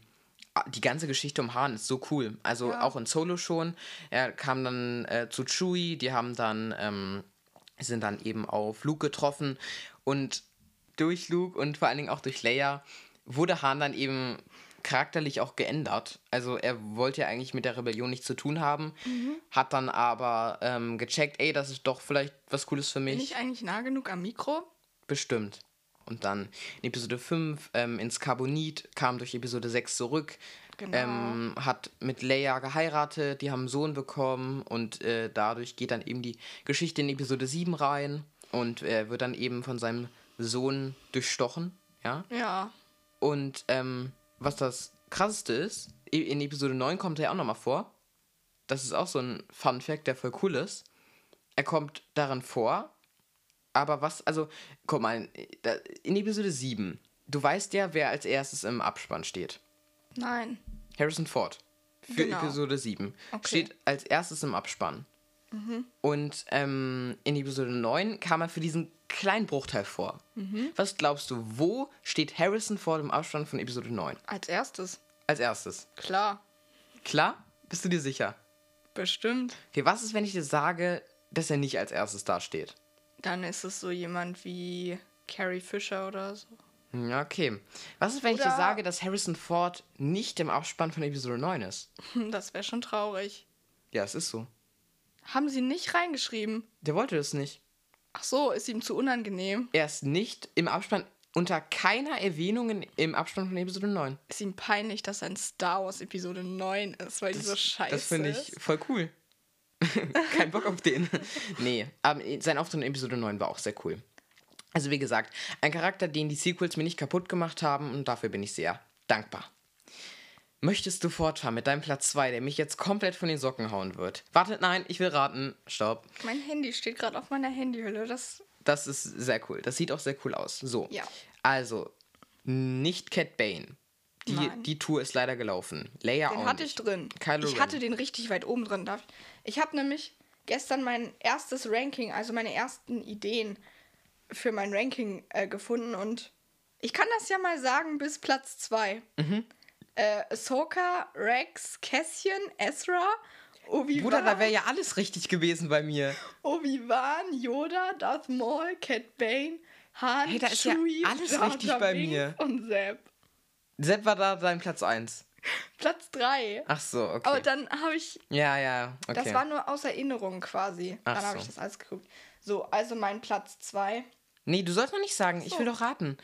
die ganze Geschichte um Han ist so cool. Also Ja. auch in Solo schon. Er kam dann zu Chewie, die haben dann, sind dann eben auf Luke getroffen und durch Luke und vor allen Dingen auch durch Leia wurde Han dann eben charakterlich auch geändert. Also er wollte ja eigentlich mit der Rebellion nichts zu tun haben, hat dann aber gecheckt, ey, das ist doch vielleicht was Cooles für Bin mich. ich eigentlich nah genug am Mikro? Bestimmt. Und dann in Episode 5 ins Carbonit, kam durch Episode 6 zurück, Genau. hat mit Leia geheiratet, die haben einen Sohn bekommen und dadurch geht dann eben die Geschichte in Episode 7 rein und er wird dann eben von seinem Sohn durchstochen, ja. Ja. Und was das Krasseste ist, in Episode 9 kommt er auch nochmal vor. Das ist auch so ein Fun-Fact, der voll cool ist. Er kommt darin vor, aber also, guck mal, in Episode 7, du weißt ja, wer als erstes im Abspann steht. Nein. Harrison Ford. Für Genau. Episode 7. Okay. Steht als erstes im Abspann. Und in Episode 9 kam er für diesen kleinen Bruchteil vor. Was glaubst du, wo steht Harrison Ford im Abspann von Episode 9? Als erstes. Als erstes. Klar. Klar? Bist du dir sicher? Bestimmt. Okay, was ist, wenn ich dir sage, dass er nicht als erstes da steht? Dann ist es so jemand wie Carrie Fisher oder so. Ja, okay. Was ist, wenn ich dir Oder- sage, dass Harrison Ford nicht im Abspann von Episode 9 ist? Das wäre schon traurig. Ja, es ist so. Haben sie nicht reingeschrieben? Der wollte das nicht. Ach so, ist ihm zu unangenehm. Er ist nicht im Abspann, unter keiner Erwähnung im Abspann von Episode 9. Ist ihm peinlich, dass ein Star Wars Episode 9 ist, weil die so scheiße Das finde ich ist. voll cool. Kein Bock auf den. Nee, aber sein Auftritt in Episode 9 war auch sehr cool. Also wie gesagt, ein Charakter, den die Sequels mir nicht kaputt gemacht haben und dafür bin ich sehr dankbar. Möchtest du fortfahren mit deinem Platz 2, der mich jetzt komplett von den Socken hauen wird? Wartet, nein, ich will raten. Stopp. Mein Handy steht gerade auf meiner Handyhülle. Das ist sehr cool. Das sieht auch sehr cool aus. So, Ja. also, nicht Cat Bane. Nein. Die Tour ist leider gelaufen. Leia Den auch hatte nicht. ich drin. Kylo Ich Ren. hatte den richtig weit oben drin. Ich habe nämlich gestern mein erstes Ranking, also meine ersten Ideen für mein Ranking gefunden und ich kann das ja mal sagen bis Platz 2. Ahsoka, Rex, Cassian, Ezra, Obi-Wan, Bruder, da wäre ja alles richtig gewesen bei mir. Obi-Wan, Yoda, Darth Maul, Cat Bane, Han, Hey, da ist ja Chewie, alles Jar richtig Jar bei Binks mir. und Sepp. Sepp war da dein Platz 1. Platz 3. Ach so, okay. Aber dann habe ich ja, okay. Das war nur aus Erinnerung quasi. Ach Dann habe so. ich das alles geguckt. So, also mein Platz 2. Nee, du sollst noch nicht sagen. Ich So. will doch raten.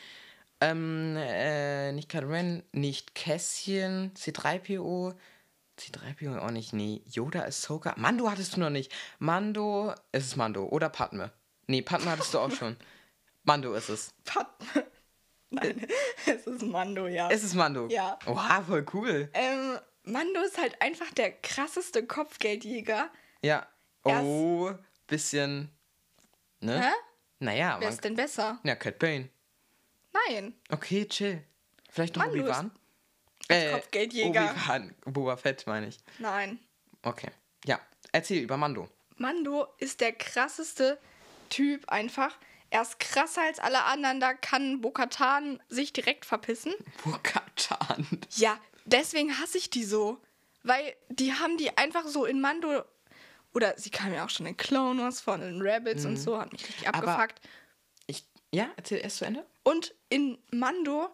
Nicht Kylo Ren, nicht Cassian, C3PO auch nicht, nee. Yoda, Ahsoka. Mando hattest du noch nicht. Mando, ist es Mando oder Padme? Nee, Padme hattest du auch schon. Mando ist es. Padme. Nein, es ist Mando, ja. Es ist Mando. Ja. Oha, voll cool. Mando ist halt einfach der krasseste Kopfgeldjäger. Ja. Er Oh, bisschen. Ne? Hä? Naja, Wer ist denn besser? ja, Cat Bane. Nein. Okay, chill. Vielleicht noch Mando ist Obi-Wan? Kopfgeldjäger. Obi-Wan. Boba Fett, meine ich. Nein. Okay. Ja, erzähl über Mando. Mando ist der krasseste Typ einfach. Er ist krasser als alle anderen. Da kann Bo-Katan sich direkt verpissen. Bo-Katan. Ja, deswegen hasse ich die so. Weil die haben die einfach so in Mando. Oder sie kam ja auch schon in Clone Wars von den Rabbits und so, hat mich richtig Aber- abgefuckt. Ja, erzähl erst zu Ende. Und in Mando,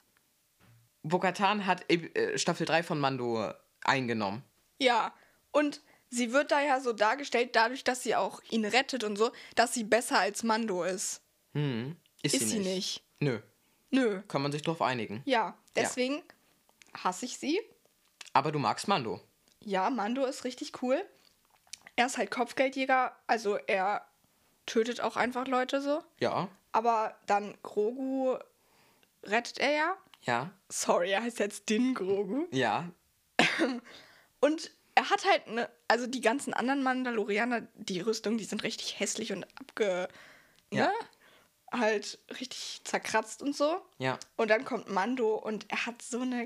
Bo-Katan hat Staffel 3 von Mando eingenommen. ja, und sie wird da ja so dargestellt, dadurch, dass sie auch ihn rettet und so, dass sie besser als Mando ist. Ist sie nicht. Nö. Nö. Kann man sich drauf einigen. Ja, deswegen hasse ich sie. Aber du magst Mando. Ja, Mando ist richtig cool. Er ist halt Kopfgeldjäger, also er tötet auch einfach Leute so. Ja. Aber dann Grogu rettet er ja. Ja. Sorry, er heißt jetzt Din Grogu. Ja. Und er hat halt also die ganzen anderen Mandalorianer, die Rüstung, die sind richtig hässlich und ne? Halt richtig zerkratzt und so. Ja. Und dann kommt Mando und er hat so eine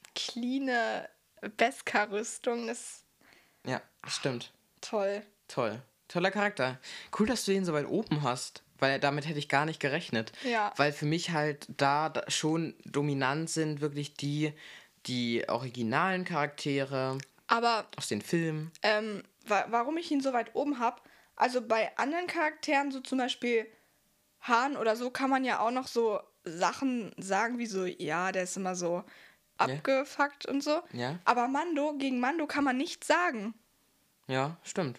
cleane Beskar-Rüstung. Das ist Ja, stimmt. toll. Toll. Toller Charakter. Cool, dass du ihn so weit oben hast, weil damit hätte ich gar nicht gerechnet. Ja. Weil für mich halt da schon dominant sind wirklich die originalen Charaktere Aber aus den Filmen. warum ich ihn so weit oben habe, also bei anderen Charakteren, so zum Beispiel Han oder so, kann man ja auch noch so Sachen sagen, wie so, ja, der ist immer so abgefuckt und so. Ja. Aber gegen Mando kann man nichts sagen. Ja, stimmt.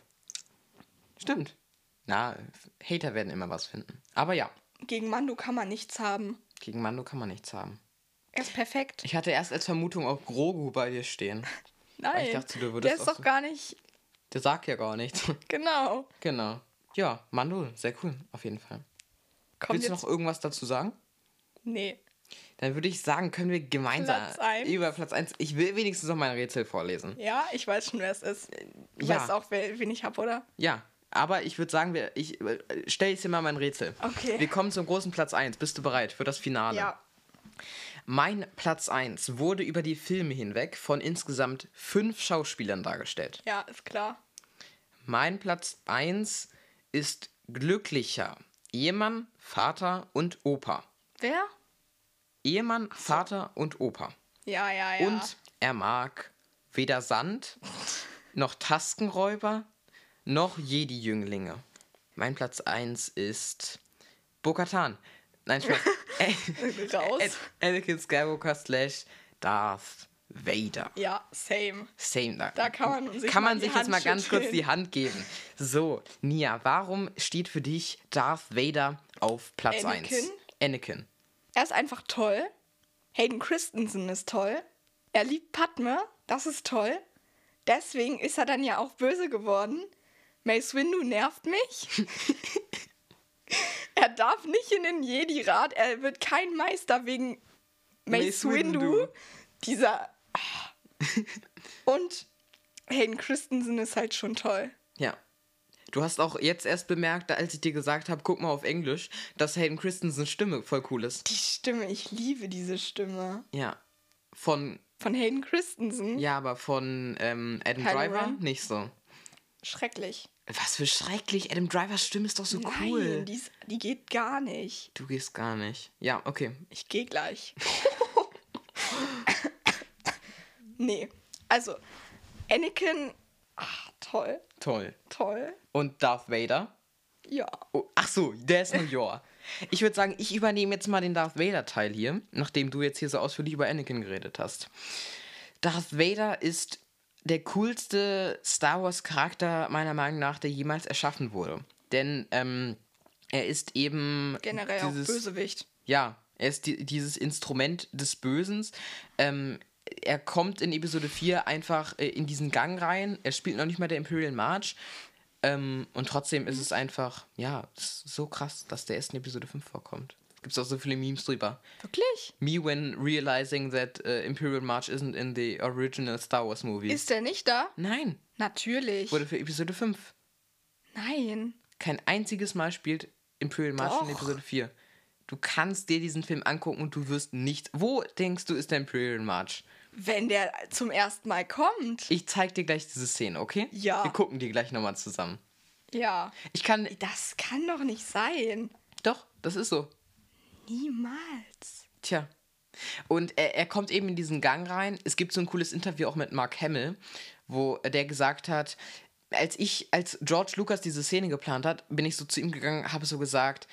Stimmt. Na, Hater werden immer was finden. Aber ja, Gegen Mando kann man nichts haben. gegen Mando kann man nichts haben. Er ist perfekt. Ich hatte erst als Vermutung auch Grogu bei dir stehen. Nein, ich dachte, du würdest der ist auch doch so- gar nicht, Der sagt ja gar nichts. genau. Genau. Ja, Mando, sehr cool, auf jeden Fall. Kommt Willst du jetzt, noch irgendwas dazu sagen? nee. Dann würde ich sagen, können wir gemeinsam Platz 1. über Platz 1. Ich will wenigstens noch mein Rätsel vorlesen. Ja, ich weiß schon, wer es ist. Du Ja. weißt auch, wen ich hab, oder? Ja, aber ich würde sagen, ich stelle jetzt hier mal mein Rätsel. Okay. Wir kommen zum großen Platz 1. Bist du bereit für das Finale? Ja. Mein Platz 1 wurde über die Filme hinweg von insgesamt 5 Schauspielern dargestellt. Ja, ist klar. Mein Platz 1 ist glücklicher Ehemann, Vater und Opa. Wer? Ehemann, Vater und Opa. Ja. Und er mag weder Sand, noch Taskenräuber, noch Jedi-Jünglinge. Mein Platz 1 ist Bo-Katan. Nein, Spaß. Raus. Anakin Skywalker / Darth Vader. Ja, same. Same. Da kann man sich kann mal man die sich jetzt Hand mal ganz kurz schütteln. die Hand geben. So, Nia, warum steht für dich Darth Vader auf Platz 1? Anakin? Anakin. Er ist einfach toll. Hayden Christensen ist toll. Er liebt Padme. Das ist toll. Deswegen ist er dann ja auch böse geworden. Mace Windu nervt mich. Er darf nicht in den Jedi-Rat. Er wird kein Meister wegen Mace Windu. Dieser... Und Hayden Christensen ist halt schon toll. Ja. Du hast auch jetzt erst bemerkt, als ich dir gesagt habe, guck mal auf Englisch, dass Hayden Christensens Stimme voll cool ist. Die Stimme, ich liebe diese Stimme. Ja. Von Von Hayden Christensen. aber von Adam Kylo Driver Ren? nicht so. Schrecklich. Was für schrecklich. Adam Drivers Stimme ist doch so cool. Nein, die geht gar nicht. Du gehst gar nicht. Ja, okay. Ich gehe gleich. Nee, also Anakin, toll, Toll. toll. Und Darth Vader? Ja, Oh, ach so, der ist New York. Ich würde sagen, ich übernehme jetzt mal den Darth Vader-Teil hier, nachdem du jetzt hier so ausführlich über Anakin geredet hast. Darth Vader ist der coolste Star Wars-Charakter meiner Meinung nach, der jemals erschaffen wurde. Denn er ist eben generell auch Bösewicht. Ja, er ist dieses Instrument des Bösens. Er kommt in Episode 4 einfach in diesen Gang rein. Er spielt noch nicht mal der Imperial March. Und trotzdem ist es einfach, ja, es ist so krass, dass der erst in Episode 5 vorkommt. Gibt es auch so viele Memes drüber. Wirklich? Me when realizing that Imperial March isn't in the original Star Wars movie. Ist der nicht da? Nein, Natürlich. wurde für Episode 5. Nein. Kein einziges Mal spielt Imperial March in Doch. Episode 4. Du kannst dir diesen Film angucken und du wirst nicht... Wo denkst du, ist der Imperial March? Wenn der zum ersten Mal kommt. Ich zeig dir gleich diese Szene, okay? Ja. Wir gucken die gleich nochmal zusammen. Ja. Ich kann... Das kann doch nicht sein. Doch, das ist so. Niemals. Tja. Und er kommt eben in diesen Gang rein. Es gibt so ein cooles Interview auch mit Mark Hamill, wo der gesagt hat, als George Lucas diese Szene geplant hat, bin ich so zu ihm gegangen, habe so gesagt,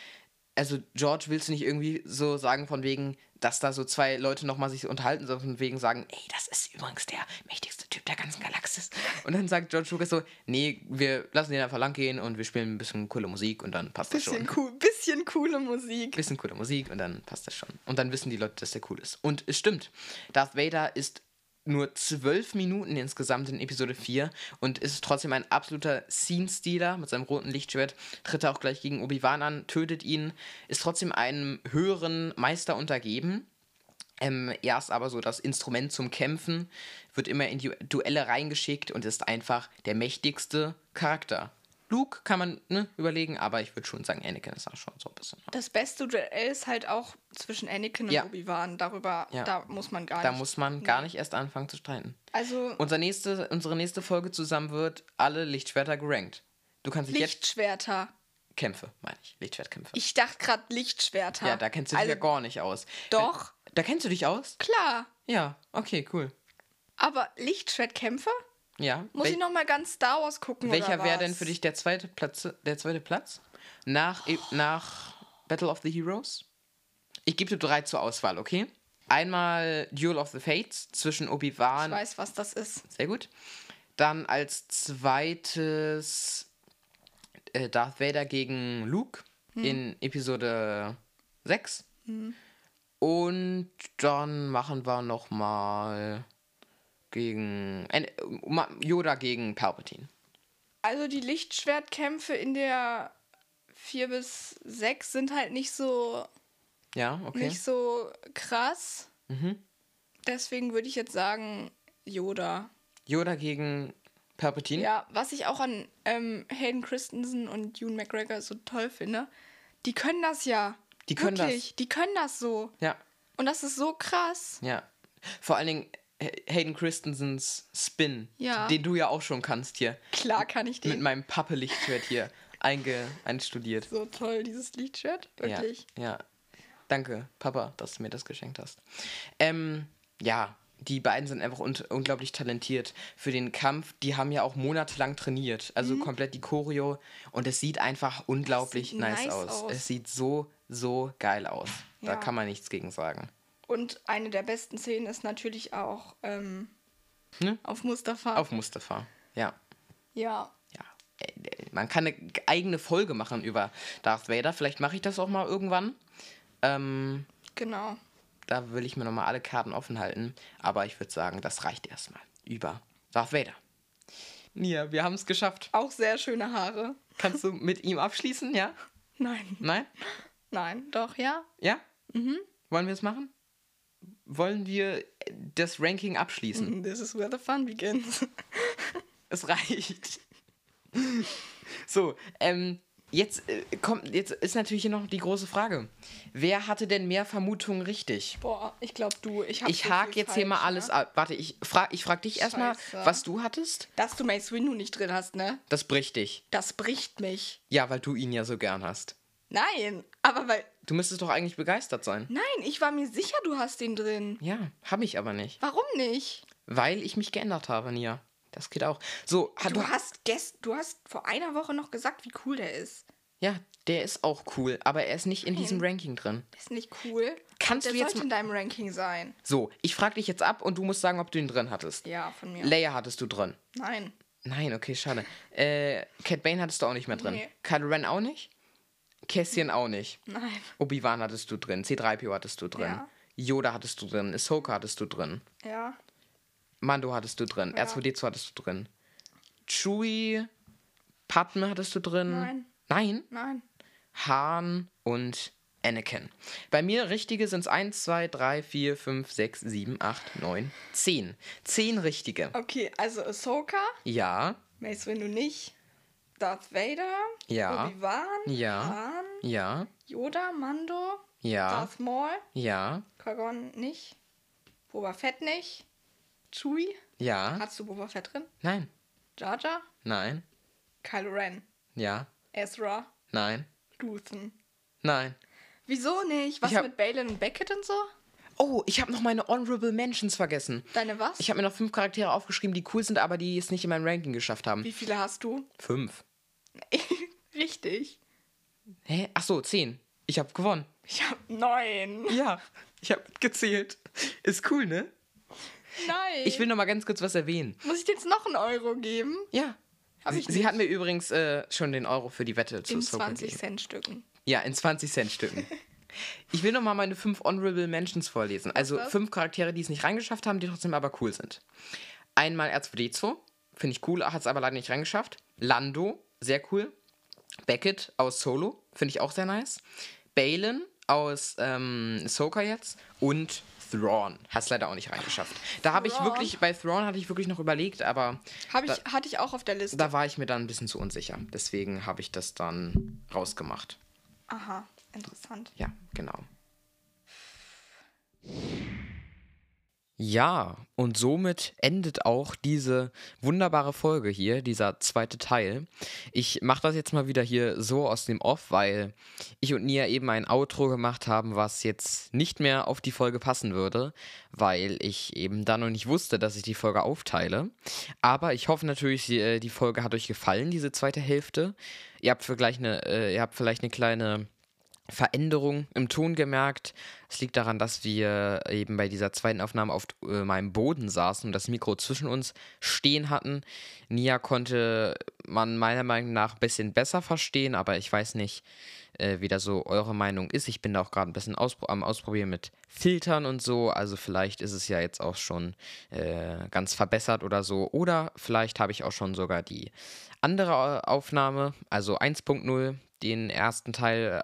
also George, willst du nicht irgendwie so sagen von wegen, dass da so zwei Leute nochmal sich unterhalten, sondern von wegen sagen, ey, das ist übrigens der mächtigste Typ der ganzen Galaxis. Und dann sagt George Lucas so, nee, wir lassen den einfach lang gehen und wir spielen ein bisschen coole Musik und dann passt das schon. Bisschen coole Musik. Bisschen coole Musik und dann passt das schon. Und dann wissen die Leute, dass der cool ist. Und es stimmt, Darth Vader ist nur 12 Minuten insgesamt in Episode 4 und ist trotzdem ein absoluter Scene-Stealer mit seinem roten Lichtschwert, tritt er auch gleich gegen Obi-Wan an, tötet ihn, ist trotzdem einem höheren Meister untergeben. Er ist aber so das Instrument zum Kämpfen, wird immer in die Duelle reingeschickt und ist einfach der mächtigste Charakter. Luke kann man überlegen, aber ich würde schon sagen, Anakin ist auch schon so ein bisschen. Das beste Duell ist halt auch zwischen Anakin und Obi-Wan. Darüber, da muss man gar nicht erst anfangen zu streiten. Also unsere nächste Folge zusammen wird alle Lichtschwerter gerankt. Du kannst dich Lichtschwerter. Kämpfe, meine ich. Lichtschwertkämpfe. Ich dachte gerade Lichtschwerter. Ja, da kennst du dich ja gar nicht aus. Doch. Da kennst du dich aus? Klar. Ja, okay, cool. Aber Lichtschwertkämpfe? Ja. Muss ich nochmal ganz Star Wars gucken, welcher wäre denn für dich der zweite Platz? Nach Battle of the Heroes? Ich gebe dir 3 zur Auswahl, okay? Einmal Duel of the Fates zwischen Obi-Wan. Ich weiß, was das ist. Sehr gut. Dann als zweites Darth Vader gegen Luke in Episode 6. Und dann machen wir nochmal gegen Yoda gegen Palpatine. Also die Lichtschwertkämpfe in der 4 bis 6 sind halt nicht so nicht so krass. Deswegen würde ich jetzt sagen Yoda. Yoda gegen Palpatine? Ja, was ich auch an Hayden Christensen und Ewan McGregor so toll finde, die können das ja. Die können wirklich, das. Die können das so. Ja. Und das ist so krass. Ja. Vor allen Dingen Hayden Christensens Spin, den du ja auch schon kannst hier. Klar kann ich den. Mit meinem Pappe-Lichtschwert hier einstudiert. So toll, dieses Lichtschwert. Wirklich. Ja. Danke, Papa, dass du mir das geschenkt hast. Ja, die beiden sind einfach unglaublich talentiert für den Kampf. Die haben ja auch monatelang trainiert. Also komplett die Choreo. Und es sieht einfach unglaublich nice aus. Es sieht so geil aus. Da kann man nichts gegen sagen. Und eine der besten Szenen ist natürlich auch auf Mustafa. Auf Mustafa, ja. Ja. Man kann eine eigene Folge machen über Darth Vader. Vielleicht mache ich das auch mal irgendwann. Genau. Da will ich mir nochmal alle Karten offen halten. Aber ich würde sagen, das reicht erstmal. Über Darth Vader. Nia, wir haben es geschafft. Auch sehr schöne Haare. Kannst du mit ihm abschließen, ja? Nein. Nein? Nein, doch, ja. Ja? Wollen wir es machen? Wollen wir das Ranking abschließen? This is where the fun begins. Es reicht. So, jetzt ist natürlich hier noch die große Frage. Wer hatte denn mehr Vermutungen richtig? Boah, ich glaube du. Ich hake jetzt hier mal alles ab. Warte, ich frag dich erstmal, was du hattest. Dass du Mace Windu nicht drin hast, ne? Das bricht dich. Das bricht mich. Ja, weil du ihn ja so gern hast. Nein, aber weil... Du müsstest doch eigentlich begeistert sein. Nein, ich war mir sicher, du hast den drin. Ja, habe ich aber nicht. Warum nicht? Weil ich mich geändert habe, Nia. Das geht auch. So, du hast vor einer Woche noch gesagt, wie cool der ist. Ja, der ist auch cool, aber er ist nicht in diesem Ranking drin. Der ist nicht cool. Kannst der du jetzt sollte in deinem Ranking sein. So, ich frage dich jetzt ab und du musst sagen, ob du ihn drin hattest. Ja, von mir. Leia hattest du drin. Nein. Nein, okay, schade. Cat Bane hattest du auch nicht mehr drin. Nee. Kylo Ren auch nicht? Cassian auch nicht. Nein. Obi-Wan hattest du drin. C-3PO hattest du drin. Ja. Yoda hattest du drin. Ahsoka hattest du drin. Ja. Mando hattest du drin. Ja. R2D2 hattest du drin. Chewie, Padme hattest du drin. Nein. Nein? Nein. Han und Anakin. Bei mir richtige sind es 1, 2, 3, 4, 5, 6, 7, 8, 9, 10. 10 richtige. Okay, also Ahsoka, Ja, Mace Windu nicht, Darth Vader, Ja. Obi-Wan, Ja. Han, ja, Yoda, Mando, ja, Darth Maul, ja, Qui-Gon nicht, Boba Fett nicht, Chewie, ja, hast du Boba Fett drin? nein, Jar Jar, nein, Kylo Ren, ja, Ezra, nein, Luthen. nein. Wieso nicht? Was Ich hab- mit Baylan und Beckett und so? Oh, ich habe noch meine Honorable Mentions vergessen. Deine was? Ich habe mir noch 5 Charaktere aufgeschrieben, die cool sind, aber die es nicht in mein Ranking geschafft haben. Wie viele hast du? 5. Richtig. Hä? Ach so, 10. Ich habe gewonnen. Ich habe 9. Ja, ich habe gezählt. Ist cool, ne? Nein. Ich will noch mal ganz kurz was erwähnen. Muss ich dir jetzt noch einen Euro geben? Ja. Hab ich Sie nicht. hat mir übrigens schon den Euro für die Wette zu In Ahsoka 20 gegeben. Cent Stücken. Ja, in 20-Cent-Stücken. Ich will noch mal meine 5 Honorable Mentions vorlesen. Also das? 5 Charaktere, die es nicht reingeschafft haben, die trotzdem aber cool sind. Einmal R2D2, finde ich cool, hat es aber leider nicht reingeschafft. Lando, sehr cool. Beckett aus Solo, finde ich auch sehr nice. Baylan aus Ahsoka jetzt. Und Thrawn, hat es leider auch nicht reingeschafft. Da habe ich Thrawn? wirklich, bei Thrawn hatte ich wirklich noch überlegt, aber Hatte ich auch auf der Liste. da war ich mir dann ein bisschen zu unsicher. Deswegen habe ich das dann rausgemacht. Aha, interessant. Ja, genau. Ja, und somit endet auch diese wunderbare Folge hier, dieser zweite Teil. Ich mache das jetzt mal wieder hier so aus dem Off, weil ich und Nia eben ein Outro gemacht haben, was jetzt nicht mehr auf die Folge passen würde, weil ich eben dann noch nicht wusste, dass ich die Folge aufteile. Aber ich hoffe natürlich, die Folge hat euch gefallen, diese zweite Hälfte. Ihr habt vielleicht eine kleine Veränderung im Ton gemerkt. Es liegt daran, dass wir eben bei dieser zweiten Aufnahme auf meinem Boden saßen und das Mikro zwischen uns stehen hatten. Nia konnte man meiner Meinung nach ein bisschen besser verstehen, aber ich weiß nicht, wie da so eure Meinung ist. Ich bin da auch gerade ein bisschen am Ausprobieren mit Filtern und so, also vielleicht ist es ja jetzt auch schon ganz verbessert oder so. Oder vielleicht habe ich auch schon sogar die andere Aufnahme, also 1.0, den ersten Teil,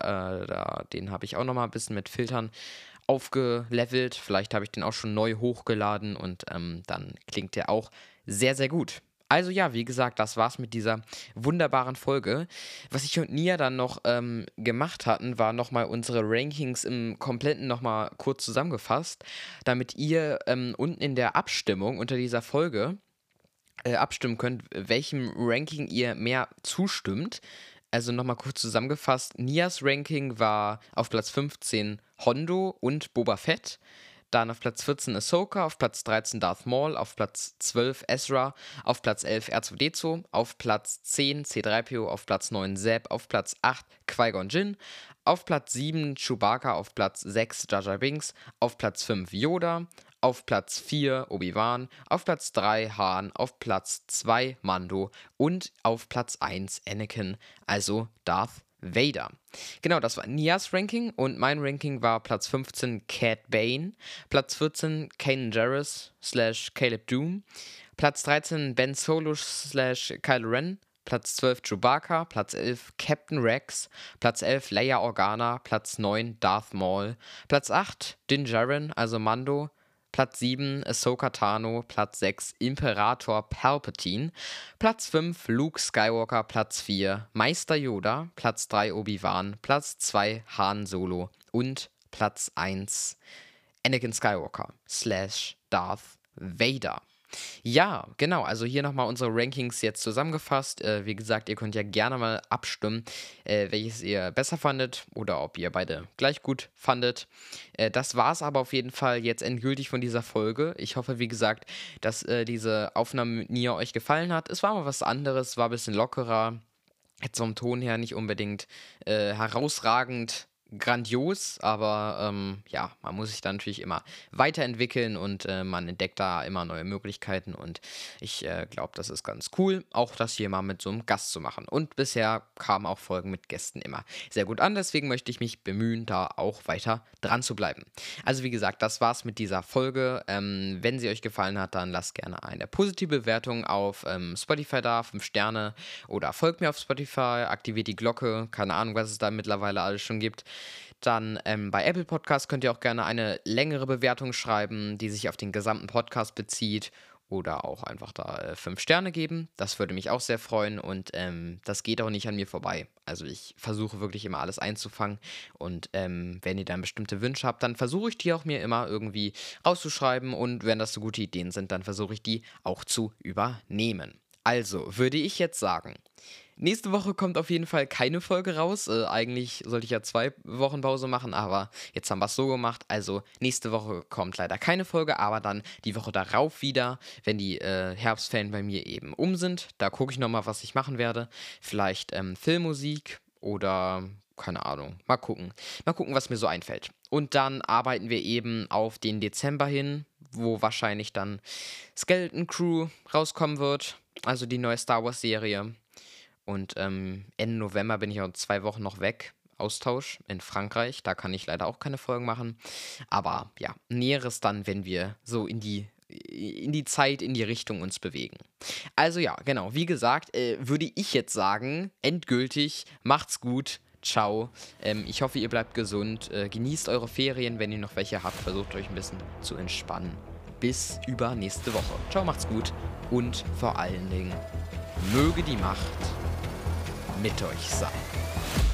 den habe ich auch nochmal ein bisschen mit Filtern aufgelevelt. Vielleicht habe ich den auch schon neu hochgeladen und dann klingt der auch sehr, sehr gut. Also ja, wie gesagt, das war's mit dieser wunderbaren Folge. Was ich und Nia dann noch gemacht hatten, war nochmal unsere Rankings im Kompletten nochmal kurz zusammengefasst, damit ihr unten in der Abstimmung unter dieser Folge abstimmen könnt, welchem Ranking ihr mehr zustimmt. Also nochmal kurz zusammengefasst, Nias Ranking war auf Platz 15 Hondo und Boba Fett, dann auf Platz 14 Ahsoka, auf Platz 13 Darth Maul, auf Platz 12 Ezra, auf Platz 11 R2D2, auf Platz 10 C3PO, auf Platz 9 Zeb, auf Platz 8 Qui-Gon Jinn, auf Platz 7 Chewbacca, auf Platz 6 Jar Jar Binks, auf Platz 5 Yoda, auf Platz 4 Obi-Wan, auf Platz 3 Han, auf Platz 2 Mando und auf Platz 1 Anakin, also Darth Vader. Genau, das war Nias Ranking und mein Ranking war Platz 15 Cad Bane, Platz 14 Kanan Jarrus / Caleb Doom, Platz 13 Ben Solo / Kylo Ren, Platz 12 Chewbacca, Platz 11 Captain Rex, Platz 11 Leia Organa, Platz 9 Darth Maul, Platz 8 Din Djarin, also Mando, Platz 7 Ahsoka Tano, Platz 6 Imperator Palpatine, Platz 5 Luke Skywalker, Platz 4 Meister Yoda, Platz 3 Obi-Wan, Platz 2 Han Solo und Platz 1 Anakin Skywalker / Darth Vader. Ja, genau, also hier nochmal unsere Rankings jetzt zusammengefasst. Wie gesagt, ihr könnt ja gerne mal abstimmen, welches ihr besser fandet oder ob ihr beide gleich gut fandet. Das war es aber auf jeden Fall jetzt endgültig von dieser Folge. Ich hoffe, wie gesagt, dass diese Aufnahme mit Nia euch gefallen hat. Es war mal was anderes, war ein bisschen lockerer. Jetzt vom Ton her nicht unbedingt herausragend grandios, aber ja, man muss sich da natürlich immer weiterentwickeln und man entdeckt da immer neue Möglichkeiten und ich glaube, das ist ganz cool, auch das hier mal mit so einem Gast zu machen. Und bisher kamen auch Folgen mit Gästen immer sehr gut an, deswegen möchte ich mich bemühen, da auch weiter dran zu bleiben. Also wie gesagt, das war's mit dieser Folge. Wenn sie euch gefallen hat, dann lasst gerne eine positive Bewertung auf Spotify da, 5 Sterne oder folgt mir auf Spotify, aktiviert die Glocke, keine Ahnung, was es da mittlerweile alles schon gibt. Dann bei Apple Podcast könnt ihr auch gerne eine längere Bewertung schreiben, die sich auf den gesamten Podcast bezieht oder auch einfach da 5 Sterne geben. Das würde mich auch sehr freuen und das geht auch nicht an mir vorbei. Also ich versuche wirklich immer alles einzufangen und wenn ihr dann bestimmte Wünsche habt, dann versuche ich die auch mir immer irgendwie rauszuschreiben und wenn das so gute Ideen sind, dann versuche ich die auch zu übernehmen. Also würde ich jetzt sagen, nächste Woche kommt auf jeden Fall keine Folge raus. Eigentlich sollte ich ja 2 Wochen Pause machen, aber jetzt haben wir es so gemacht. Also nächste Woche kommt leider keine Folge, aber dann die Woche darauf wieder, wenn die Herbstferien bei mir eben sind. Da gucke ich nochmal, was ich machen werde. Vielleicht Filmmusik oder keine Ahnung. Mal gucken. Mal gucken, was mir so einfällt. Und dann arbeiten wir eben auf den Dezember hin, wo wahrscheinlich dann Skeleton Crew rauskommen wird. Also die neue Star Wars Serie. Und Ende November bin ich auch 2 Wochen noch weg. Austausch in Frankreich. Da kann ich leider auch keine Folgen machen. Aber ja, Näheres dann, wenn wir so in die Zeit, in die Richtung uns bewegen. Also ja, genau. Wie gesagt, würde ich jetzt sagen, endgültig, macht's gut. Ciao. Ich hoffe, ihr bleibt gesund. Genießt eure Ferien, wenn ihr noch welche habt. Versucht euch ein bisschen zu entspannen. Bis übernächste Woche. Ciao, macht's gut. Und vor allen Dingen, möge die Macht mit euch sein.